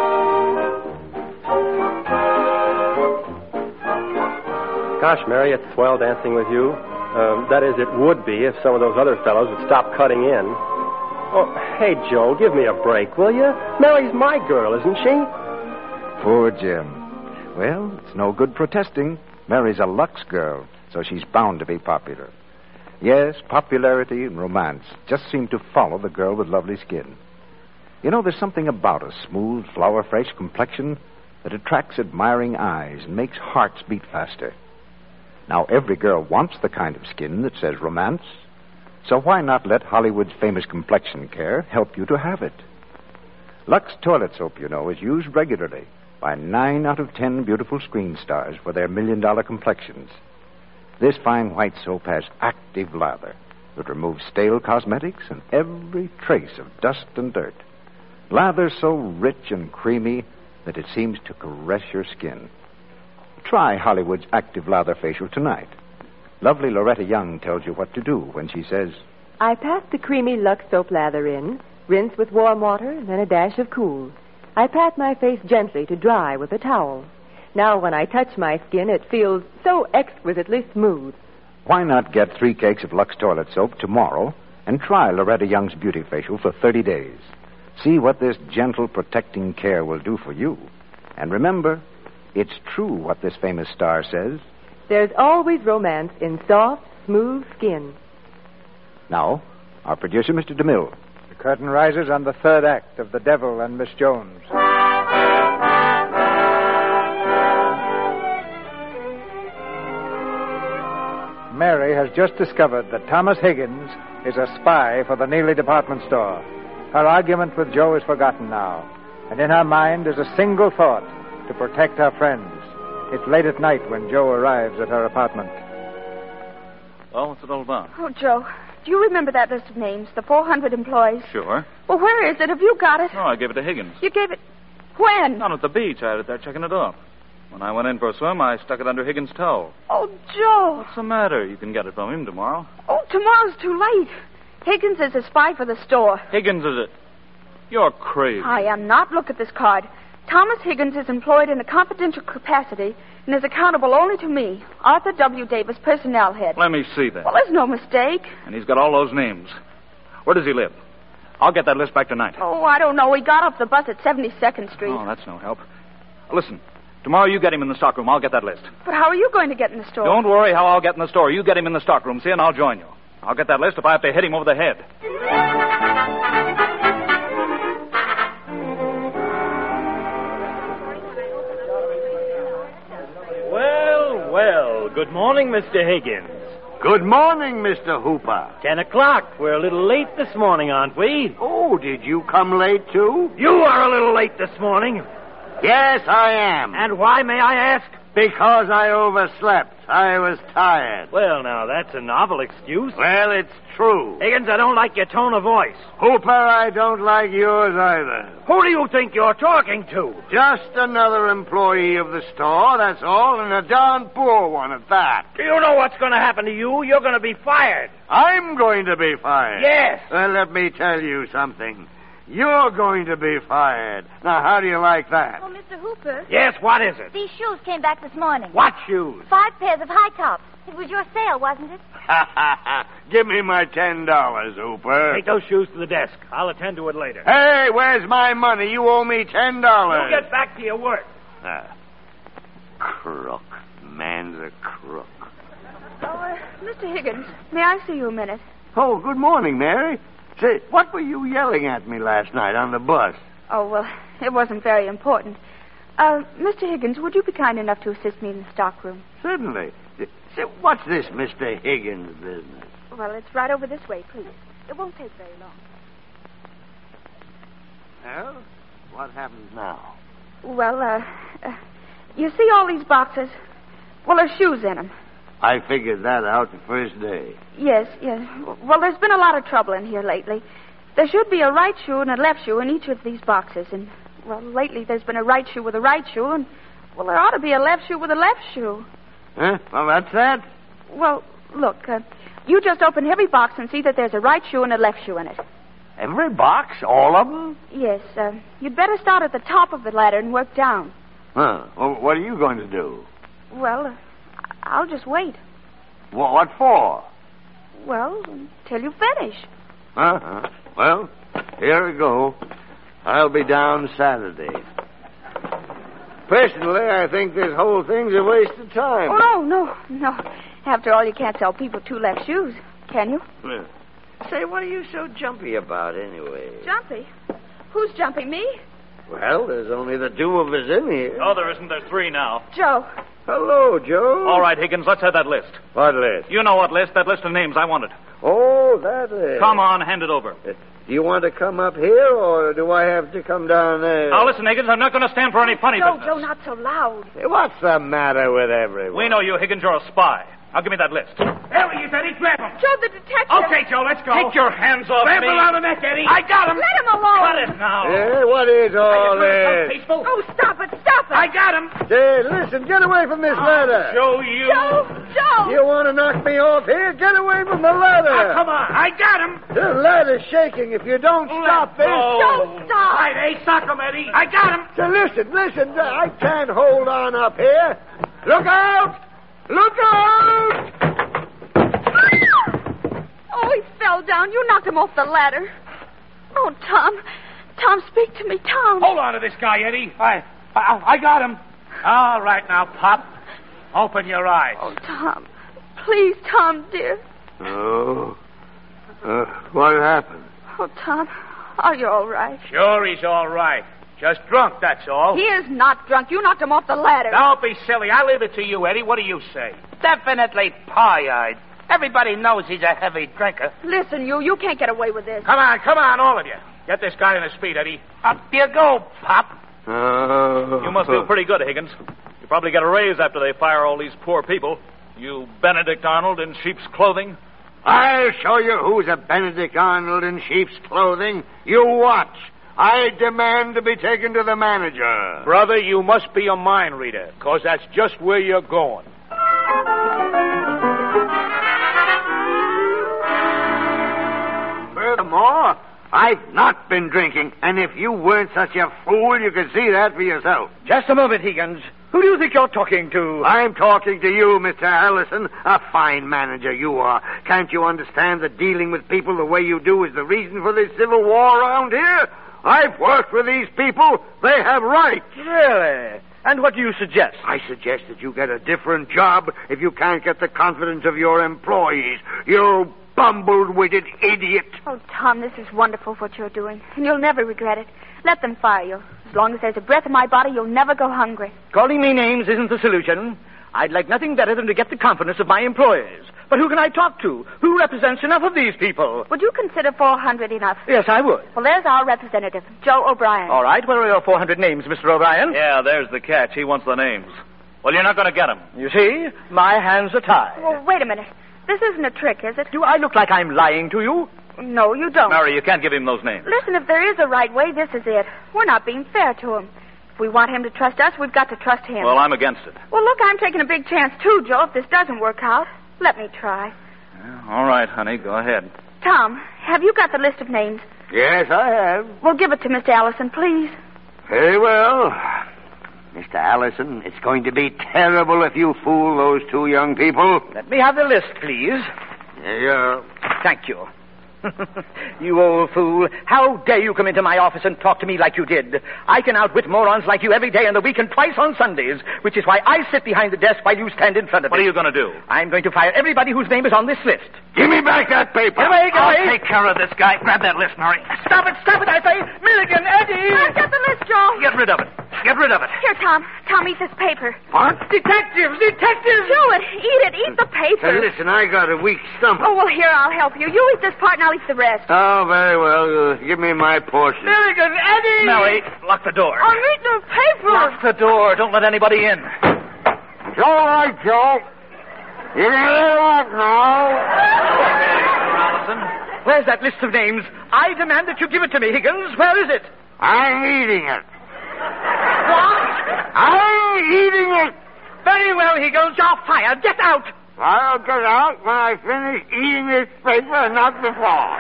Gosh, Mary, it's swell dancing with you. Um, that is, it would be if some of those other fellows would stop cutting in. Oh, hey, Joe, give me a break, will you? Mary's my girl, isn't she? Poor Jim. Well, it's no good protesting. Mary's a Lux girl, so she's bound to be popular. Yes, popularity and romance just seem to follow the girl with lovely skin. You know, there's something about a smooth, flower-fresh complexion that attracts admiring eyes and makes hearts beat faster. Now, every girl wants the kind of skin that says romance, so why not let Hollywood's famous complexion care help you to have it? Lux toilet soap, you know, is used regularly by nine out of ten beautiful screen stars for their million-dollar complexions. This fine white soap has active lather that removes stale cosmetics and every trace of dust and dirt. Lather so rich and creamy that it seems to caress your skin. Try Hollywood's Active Lather Facial tonight. Lovely Loretta Young tells you what to do when she says, I pat the creamy Lux soap lather in, rinse with warm water, and then a dash of cool. I pat my face gently to dry with a towel. Now when I touch my skin, it feels so exquisitely smooth. Why not get three cakes of Lux toilet soap tomorrow and try Loretta Young's Beauty Facial for thirty days. See what this gentle, protecting care will do for you. And remember, it's true what this famous star says. There's always romance in soft, smooth skin. Now, our producer, Mister DeMille. The curtain rises on the third act of The Devil and Miss Jones. Mary has just discovered that Thomas Higgins is a spy for the Neely department store. Her argument with Joe is forgotten now. And in her mind is a single thought, to protect her friends. It's late at night when Joe arrives at her apartment. Well, what's it all about? Oh, Joe, do you remember that list of names, the four hundred employees? Sure. Well, where is it? Have you got it? No, I gave it to Higgins. You gave it... When? Down at the beach. I had it there checking it off. When I went in for a swim, I stuck it under Higgins' towel. Oh, Joe. What's the matter? You can get it from him tomorrow. Oh, tomorrow's too late. Higgins is a spy for the store. Higgins is it? You're crazy. I am not. Look at this card. Thomas Higgins is employed in a confidential capacity and is accountable only to me, Arthur W. Davis, personnel head. Let me see that. Well, there's no mistake. And he's got all those names. Where does he live? I'll get that list back tonight. Oh, I don't know. He got off the bus at seventy-second Street. Oh, that's no help. Listen, tomorrow you get him in the stockroom. I'll get that list. But how are you going to get in the store? Don't worry how I'll get in the store. You get him in the stockroom, see, and I'll join you. I'll get that list if I have to hit him over the head. Well, well. Good morning, Mister Higgins. Good morning, Mister Hooper. Ten o'clock. We're a little late this morning, aren't we? Oh, did you come late, too? You are a little late this morning. Yes, I am. And why, may I ask? Because I overslept. I was tired. Well, now, that's a novel excuse. Well, it's true. Higgins, I don't like your tone of voice. Hooper, I don't like yours either. Who do you think you're talking to? Just another employee of the store, that's all, and a darn poor one at that. Do you know what's going to happen to you? You're going to be fired. I'm going to be fired? Yes. Well, let me tell you something. You're going to be fired. Now, how do you like that? Oh, Mister Hooper. Yes, what is it? These shoes came back this morning. What shoes? Five pairs of high tops. It was your sale, wasn't it? Give me my ten dollars, Hooper. Take those shoes to the desk. I'll attend to it later. Hey, where's my money? You owe me ten dollars. You get back to your work. Ah, crook. Man's a crook. Oh, uh, Mister Higgins, may I see you a minute? Oh, good morning, Mary. Say, what were you yelling at me last night on the bus? Oh, well, it wasn't very important. Uh, Mister Higgins, would you be kind enough to assist me in the stockroom? Certainly. Say, what's this Mister Higgins business? Well, it's right over this way, please. It won't take very long. Well, what happens now? Well, uh, uh you see all these boxes? Well, there's shoes in them. I figured that out the first day. Yes, yes. Well, there's been a lot of trouble in here lately. There should be a right shoe and a left shoe in each of these boxes. And, well, lately there's been a right shoe with a right shoe, and, well, there ought to be a left shoe with a left shoe. Huh? Well, that's that. Well, look, uh, you just open every box and see that there's a right shoe and a left shoe in it. Every box? All of them? Yes. Uh, you'd better start at the top of the ladder and work down. Huh. Well, what are you going to do? Well, uh, I'll just wait. Well, what for? Well, until you finish. Uh-huh. Well, here we go. I'll be down Saturday. Personally, I think this whole thing's a waste of time. Oh, no, no, no. After all, you can't sell people two left shoes, can you? Yeah. Say, what are you so jumpy about, anyway? Jumpy? Who's jumping, me? Well, there's only the two of us in here. Oh, there isn't. There's three now. Joe. Hello, Joe. All right, Higgins, let's have that list. What list? You know what list. That list of names. I want it. Oh, that list. Come on, hand it over. Uh, do you want to come up here, or do I have to come down there? Now, listen, Higgins, I'm not going to stand for any funny Joe, business. Joe, not so loud. Hey, what's the matter with everyone? We know you, Higgins. You're a spy. Now, give me that list. There he is, Eddie. Grab him. Joe, the detective. Okay, Joe, let's go. Take your hands off Grab me. him around the neck, Eddie. I got him. Let him alone. Cut it now. Hey, what is all this? Peaceful. Oh, stop it, stop it. I got him. Hey, listen, get away from this ladder. Show you. Joe, Joe. You want to knock me off here? Get away from the ladder. Oh, come on. I got him. The ladder's shaking. If you don't stop this... Joe, stop. Right, hey, sock him, Eddie. I got him. So listen, listen. I can't hold on up here. Look out! Look out! Oh, he fell down. You knocked him off the ladder. Oh, Tom. Tom, speak to me, Tom. Hold on to this guy, Eddie. I, I, I got him. All right, now, Pop. Open your eyes. Oh, Tom. Please, Tom, dear. Oh. Uh, what happened? Oh, Tom. Are you all right? Sure, he's all right. Just drunk, that's all. He is not drunk. You knocked him off the ladder. Don't be silly. I'll leave it to you, Eddie. What do you say? Definitely pie-eyed. Everybody knows he's a heavy drinker. Listen, you. You can't get away with this. Come on, come on, all of you. Get this guy on his feet, Eddie. Up you go, Pop. Oh. You must feel pretty good, Higgins. You probably get a raise after they fire all these poor people. You Benedict Arnold in sheep's clothing. I'll show you who's a Benedict Arnold in sheep's clothing. You watch. I demand to be taken to the manager. Brother, you must be a mind reader, because that's just where you're going. Furthermore, I've not been drinking, and if you weren't such a fool, you could see that for yourself. Just a moment, Higgins. Who do you think you're talking to? I'm talking to you, Mister Allison. A fine manager you are. Can't you understand that dealing with people the way you do is the reason for this civil war around here? I've worked with these people. They have rights. Really? And what do you suggest? I suggest that you get a different job if you can't get the confidence of your employees. You bumbled-witted idiot. Oh, Tom, this is wonderful what you're doing, and you'll never regret it. Let them fire you. As long as there's a breath in my body, you'll never go hungry. Calling me names isn't the solution. I'd like nothing better than to get the confidence of my employers. But who can I talk to? Who represents enough of these people? Would you consider four hundred enough? Yes, I would. Well, there's our representative, Joe O'Brien. All right. Where are your four hundred names, Mister O'Brien? Yeah, there's the catch. He wants the names. Well, you're not going to get them. You see, my hands are tied. Well, wait a minute. This isn't a trick, is it? Do I look like I'm lying to you? No, you don't. Mary, you can't give him those names. Listen, if there is a right way, this is it. We're not being fair to him. If we want him to trust us, we've got to trust him. Well, I'm against it. Well, look, I'm taking a big chance, too, Joe, if this doesn't work out. Let me try. Yeah, all right, honey, go ahead. Tom, have you got the list of names? Yes, I have. Well, give it to Mister Allison, please. Very well. Mister Allison, it's going to be terrible if you fool those two young people. Let me have the list, please. Here you are. Thank you. You old fool. How dare you come into my office and talk to me like you did? I can outwit morons like you every day in the week and twice on Sundays, which is why I sit behind the desk while you stand in front of What me. are you going to do? I'm going to fire everybody whose name is on this list. Give me back that paper. Get away, get I'll away. take care of this guy. Grab that list, Murray. Stop it, stop it, I say. Milligan, Eddie. I've got the list, Joe. Get rid of it. Get rid of it. Here, Tom. Tom, eat this paper. What? Detectives, detectives. Chew it. Eat it. Eat the paper. Hey, listen, I got a weak stomach. Oh, well, here, I'll help you. You eat this part and I'll eat the rest. Oh, very well. Uh, give me my portion. Milligan, Eddie. Mary, lock the door. I'm eating the paper. Lock the door. Don't let anybody in. It's all right, Joe. You can let out now. Mister Allison. Where's that list of names? I demand that you give it to me, Higgins. Where is it? I'm eating it. What? I'm eating it. Very well, Higgins. You're fired. Get out. I'll get out when I finish eating this paper, not before.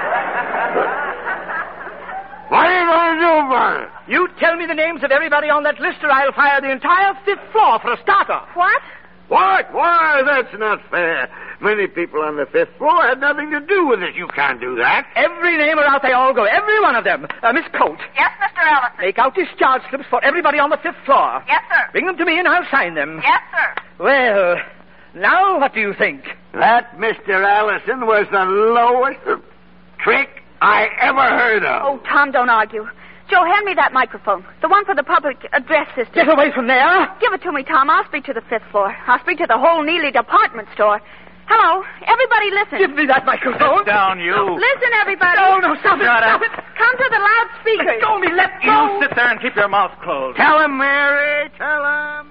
What are you going to do about it? You tell me the names of everybody on that list or I'll fire the entire fifth floor for a starter. What? What? Why, that's not fair. Many people on the fifth floor had nothing to do with it. You can't do that. Every name or out they all go. Every one of them. Uh, Miss Colt. Yes, Mister Allison. Make out discharge slips for everybody on the fifth floor. Yes, sir. Bring them to me and I'll sign them. Yes, sir. Well, now what do you think? That, Mister Allison, was the lowest trick I ever heard of. Oh, Tom, don't argue. Joe, hand me that microphone. The one for the public address system. Get away from there. Give it to me, Tom. I'll speak to the fifth floor. I'll speak to the whole Neely department store. Hello. Everybody listen. Give me that microphone. Sit down, you. Listen, everybody. No, no, stop it. Shut stop up. it. Come to the loudspeakers. Let go of me. Let You go. sit there and keep your mouth closed. Tell him, Mary. Tell him.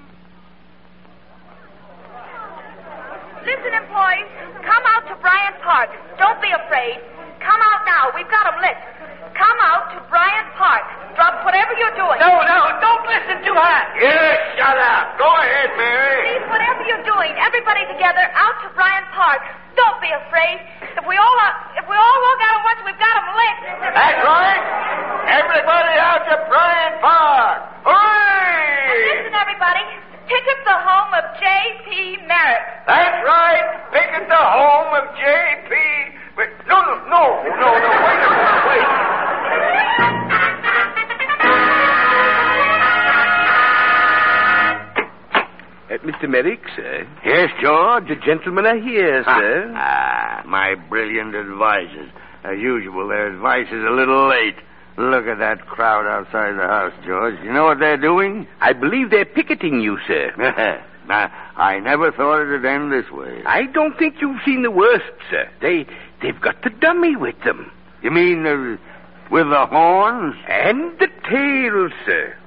Listen, employees. Come out to Bryant Park. Don't be afraid. Come out now. We've got them lit. Come out to Bryant Park. Drop whatever you're doing. No, no, don't listen to her. Yes, shut up. Go ahead, Mary. Please, whatever you're doing, everybody together out to Bryant Park. Don't be afraid. If we all uh, if we all walk out at once, we've got them lit. That's right. Everybody out to Bryant Park. Hooray! Listen, everybody. Picket the home of J P. Merritt. That's right. Picket the home of J P. Wait, no, no, no, no, no. Wait a minute. Wait. Uh, Mister Merrick, sir. Yes, George. The gentlemen are here, sir. Ah, my brilliant advisors. As usual, their advice is a little late. Look at that crowd outside the house, George. You know what they're doing? I believe they're picketing you, sir. Now, I never thought it'd end this way. I don't think you've seen the worst, sir. They, they've got the dummy with them. You mean the, With the horns? And the tail, sir.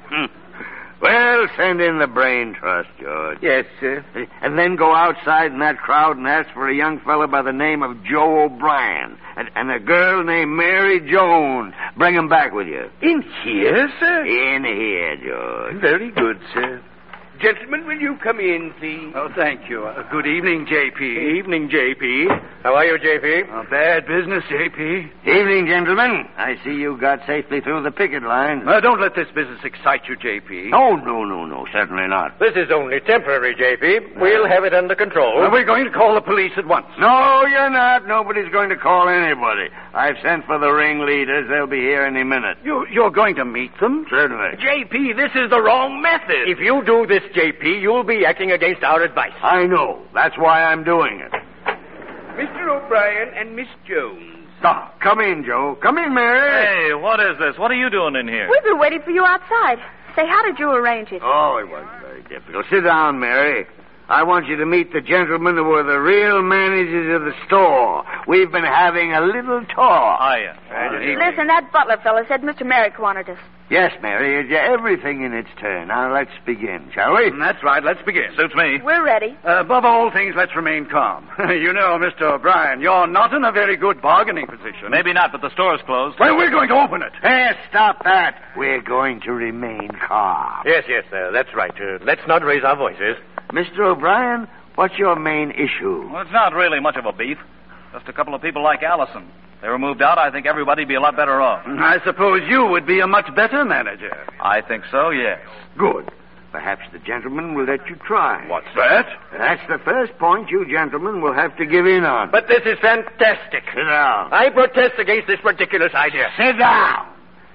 Well, send in the brain trust, George. Yes, sir. And then go outside in that crowd and ask for a young fellow by the name of Joe O'Brien and, and a girl named Mary Jones. Bring them back with you. In here, sir? In here, George. Very good, sir. Gentlemen, will you come in, please? Oh, thank you. Uh, good evening, J P. Evening, J P. How are you, J P? Uh, bad business, J P. Evening, gentlemen. I see you got safely through the picket line. Uh, don't let this business excite you, J P. Oh, no, no, no. Certainly not. This is only temporary, J P. We'll have it under control. Uh, we're going to call the police at once. No, you're not. Nobody's going to call anybody. I've sent for the ringleaders. They'll be here any minute. You, you're going to meet them? Certainly. J P, this is the wrong method. If you do this, J P, you'll be acting against our advice. I know. That's why I'm doing it. Mister O'Brien and Miss Jones. Ah, come in, Joe. Come in, Mary. Hey, what is this? What are you doing in here? We've been waiting for you outside. Say, how did you arrange it? Oh, it wasn't very difficult. Sit down, Mary. I want you to meet the gentlemen who are the real managers of the store. We've been having a little talk. Hiya. Listen, that butler fella said Mister Merrick wanted us. Yes, Mary, it's everything in its turn. Now, let's begin, shall we? That's right. Let's begin. Suits me. We're ready. Uh, above all things, let's remain calm. You know, Mister O'Brien, you're not in a very good bargaining position. Maybe not, but the store's closed. Well, we're going to open it. Hey, stop that. We're going to remain calm. Yes, yes, uh, that's right. Uh, let's not raise our voices. Mister O'Brien, what's your main issue? Well, it's not really much of a beef. Just a couple of people like Allison. If they were moved out, I think everybody'd be a lot better off. I suppose you would be a much better manager. I think so, yes. Good. Perhaps the gentleman will let you try. What's that? That's the first point you gentlemen will have to give in on. But this is fantastic. Sit down. I protest against this ridiculous idea. Sit down.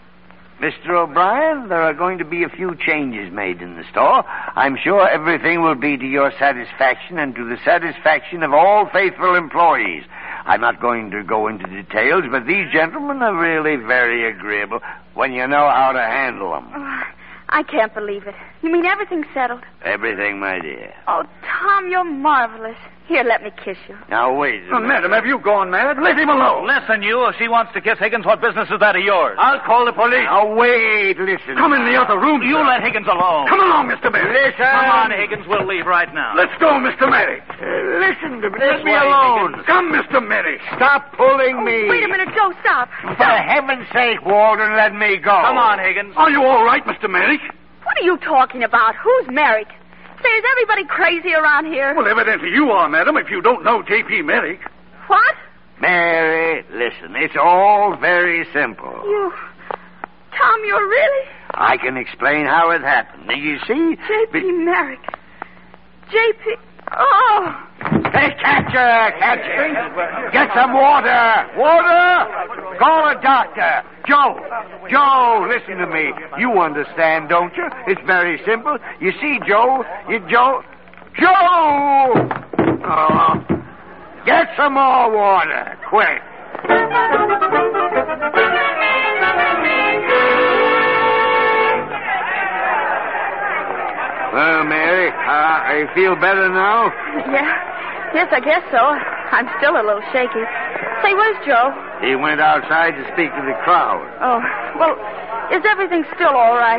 Mister O'Brien, there are going to be a few changes made in the store. I'm sure everything will be to your satisfaction and to the satisfaction of all faithful employees. I'm not going to go into details, but these gentlemen are really very agreeable when you know how to handle them. Oh, I can't believe it. You mean everything's settled? Everything, my dear. Oh, Tom, you're marvelous. Here, let me kiss you. Now, wait a oh, minute. Madam, have you gone mad? Let him alone. Listen, you, if she wants to kiss Higgins, what business is that of yours? I'll call the police. Now, wait, listen. Come in the other room, You sir. let Higgins alone. Come along, Mister Merrick. Listen. Come on, Higgins, we'll leave right now. Let's go, Mister Merrick. Uh, listen to me. This Let me way, alone. Higgins. Come, Mister Merrick. Stop pulling Oh, me. wait a minute, Joe, stop. For heaven's sake, Walden, let me go. Come on, Higgins. Are you all right, Mister Merrick? What are you talking about? Who's Merrick? Say, is everybody crazy around here? Well, evidently you are, madam, if you don't know J P. Merrick. What? Mary, listen, it's all very simple. You... Tom, you're really... I can explain how it happened. You see... J P. Merrick. J P... Oh! Hey, catch her! Catch her! Get some water! Water! Call a doctor! Joe! Joe, listen to me. You understand, don't you? It's very simple. You see, Joe, you Joe... Joe! Oh, get some more water, quick. Well, Mary, uh, you feel better now? Yeah. Yes, I guess so. I'm still a little shaky. Say, where's Joe? He went outside to speak to the crowd. Oh, well, is everything still all right?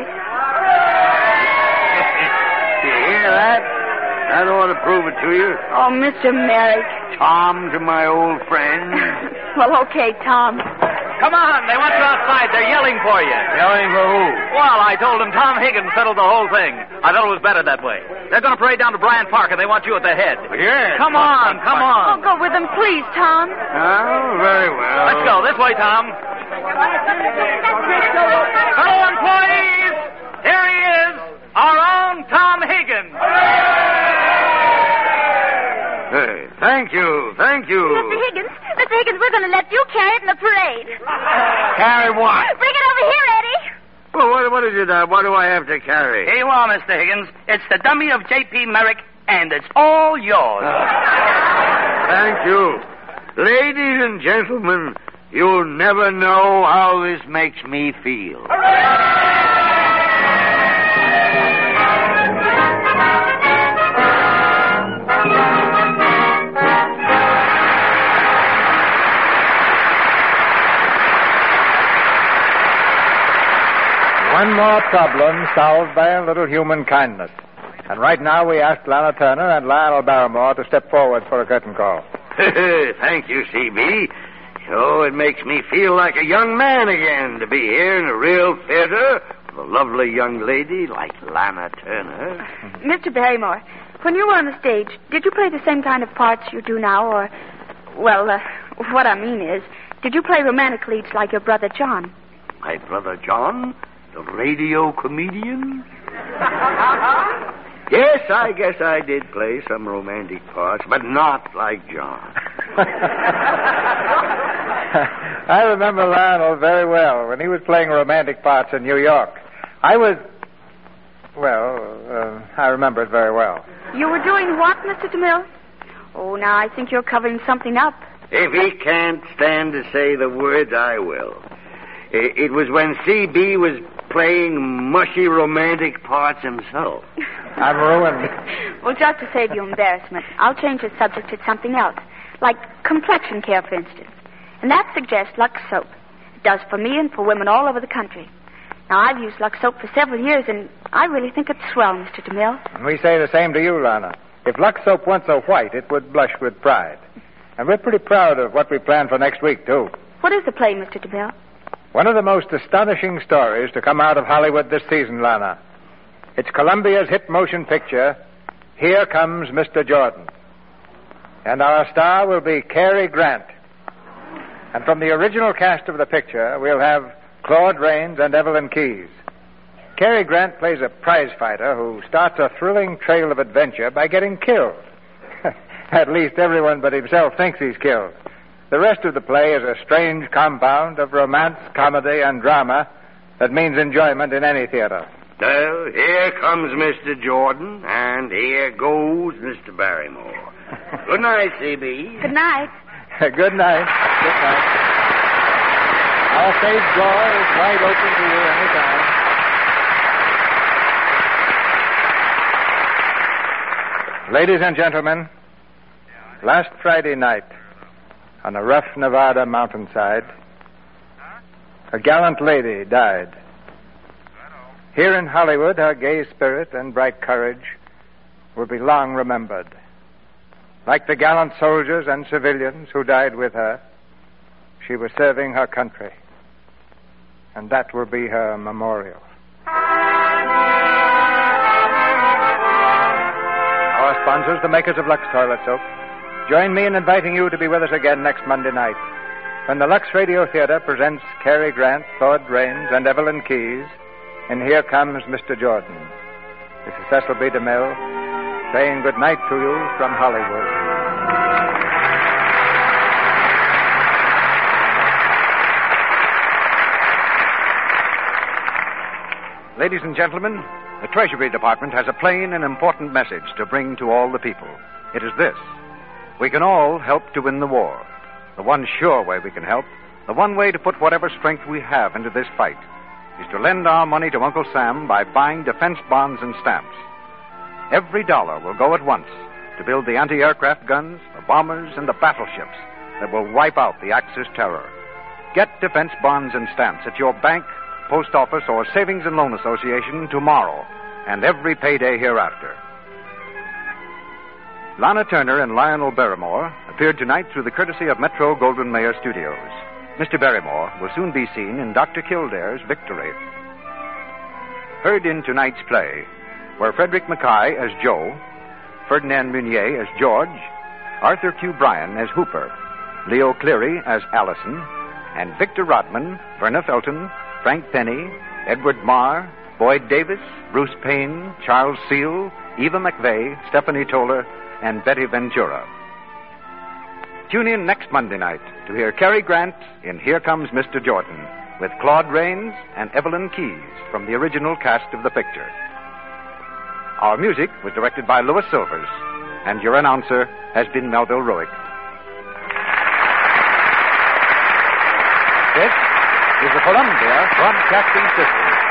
You hear that? That ought to prove it to you. Oh, Mister Merrick. Tom to my old friend. Well, okay, Tom. Come on, they want you outside. They're yelling for you. Yelling for who? Well, I told them Tom Higgins settled the whole thing. I thought it was better that way. They're going to parade down to Bryant Park, and they want you at the head. Yes. Come on, come on. I'll go with them, please, Tom. Oh, very well. Let's go. This way, Tom. Hello, employees. Here he is, our own Tom Higgins. Hey, thank you, thank you. Mister Higgins, Mister Higgins, we're going to let you carry it in the parade. Carry what? Bring it over here, Eddie. Well, what, what is it? Uh, what do I have to carry? Here you are, Mister Higgins. It's the dummy of J P. Merrick, and it's all yours. Thank you. Ladies and gentlemen, you'll never know how this makes me feel. problem solved by a little human kindness. And right now we ask Lana Turner and Lionel Barrymore to step forward for a curtain call. Thank you, C B. Oh, it makes me feel like a young man again to be here in a real theater with a lovely young lady like Lana Turner. Mister Barrymore, when you were on the stage, did you play the same kind of parts you do now, or... Well, uh, what I mean is, did you play romantic leads like your brother John? My brother John? The radio comedian? Yes, I guess I did play some romantic parts, but not like John. I remember Lionel very well when he was playing romantic parts in New York. I was... Well, uh, I remember it very well. You were doing what, Mister DeMille? Oh, now I think you're covering something up. If he can't stand to say the words, I will. It was when C B was playing mushy romantic parts himself. I'm ruined. Well, just to save you embarrassment, I'll change the subject to something else. Like complexion care, for instance. And that suggests Lux soap. It does for me and for women all over the country. Now, I've used Lux soap for several years, and I really think it's swell, Mister DeMille. And we say the same to you, Lana. If Lux soap weren't so white, it would blush with pride. And we're pretty proud of what we plan for next week, too. What is the play, Mister DeMille? One of the most astonishing stories to come out of Hollywood this season, Lana. It's Columbia's hit motion picture, Here Comes Mister Jordan. And our star will be Cary Grant. And from the original cast of the picture, we'll have Claude Rains and Evelyn Keyes. Cary Grant plays a prize fighter who starts a thrilling trail of adventure by getting killed. At least everyone but himself thinks he's killed. The rest of the play is a strange compound of romance, comedy, and drama that means enjoyment in any theater. Well, here comes Mister Jordan, and here goes Mister Barrymore. Good night, C B. Good night. Good night. Good night. Our stage door is wide open to you anytime. Ladies and gentlemen, last Friday night, on a rough Nevada mountainside, a gallant lady died. Here in Hollywood, her gay spirit and bright courage will be long remembered. Like the gallant soldiers and civilians who died with her, she was serving her country. And that will be her memorial. Our sponsors, the makers of Lux Toilet Soap, join me in inviting you to be with us again next Monday night when the Lux Radio Theater presents Cary Grant, Claude Rains, and Evelyn Keyes in Here Comes Mister Jordan. This is Cecil B. DeMille saying good night to you from Hollywood. Ladies and gentlemen, the Treasury Department has a plain and important message to bring to all the people. It is this. We can all help to win the war. The one sure way we can help, the one way to put whatever strength we have into this fight, is to lend our money to Uncle Sam by buying defense bonds and stamps. Every dollar will go at once to build the anti-aircraft guns, the bombers, and the battleships that will wipe out the Axis terror. Get defense bonds and stamps at your bank, post office, or savings and loan association tomorrow and every payday hereafter. Lana Turner and Lionel Barrymore appeared tonight through the courtesy of Metro Goldwyn Mayer Studios. Mister Barrymore will soon be seen in Doctor Kildare's Victory. Heard in tonight's play were Frederick Mackay as Joe, Ferdinand Munier as George, Arthur Q. Bryan as Hooper, Leo Cleary as Allison, and Victor Rodman, Verna Felton, Frank Penny, Edward Marr, Boyd Davis, Bruce Payne, Charles Seal, Eva McVeigh, Stephanie Toller, and Betty Ventura. Tune in next Monday night to hear Cary Grant in Here Comes Mister Jordan with Claude Rains and Evelyn Keyes from the original cast of the picture. Our music was directed by Louis Silvers, and your announcer has been Melville Ruick. This is the Columbia Broadcasting System.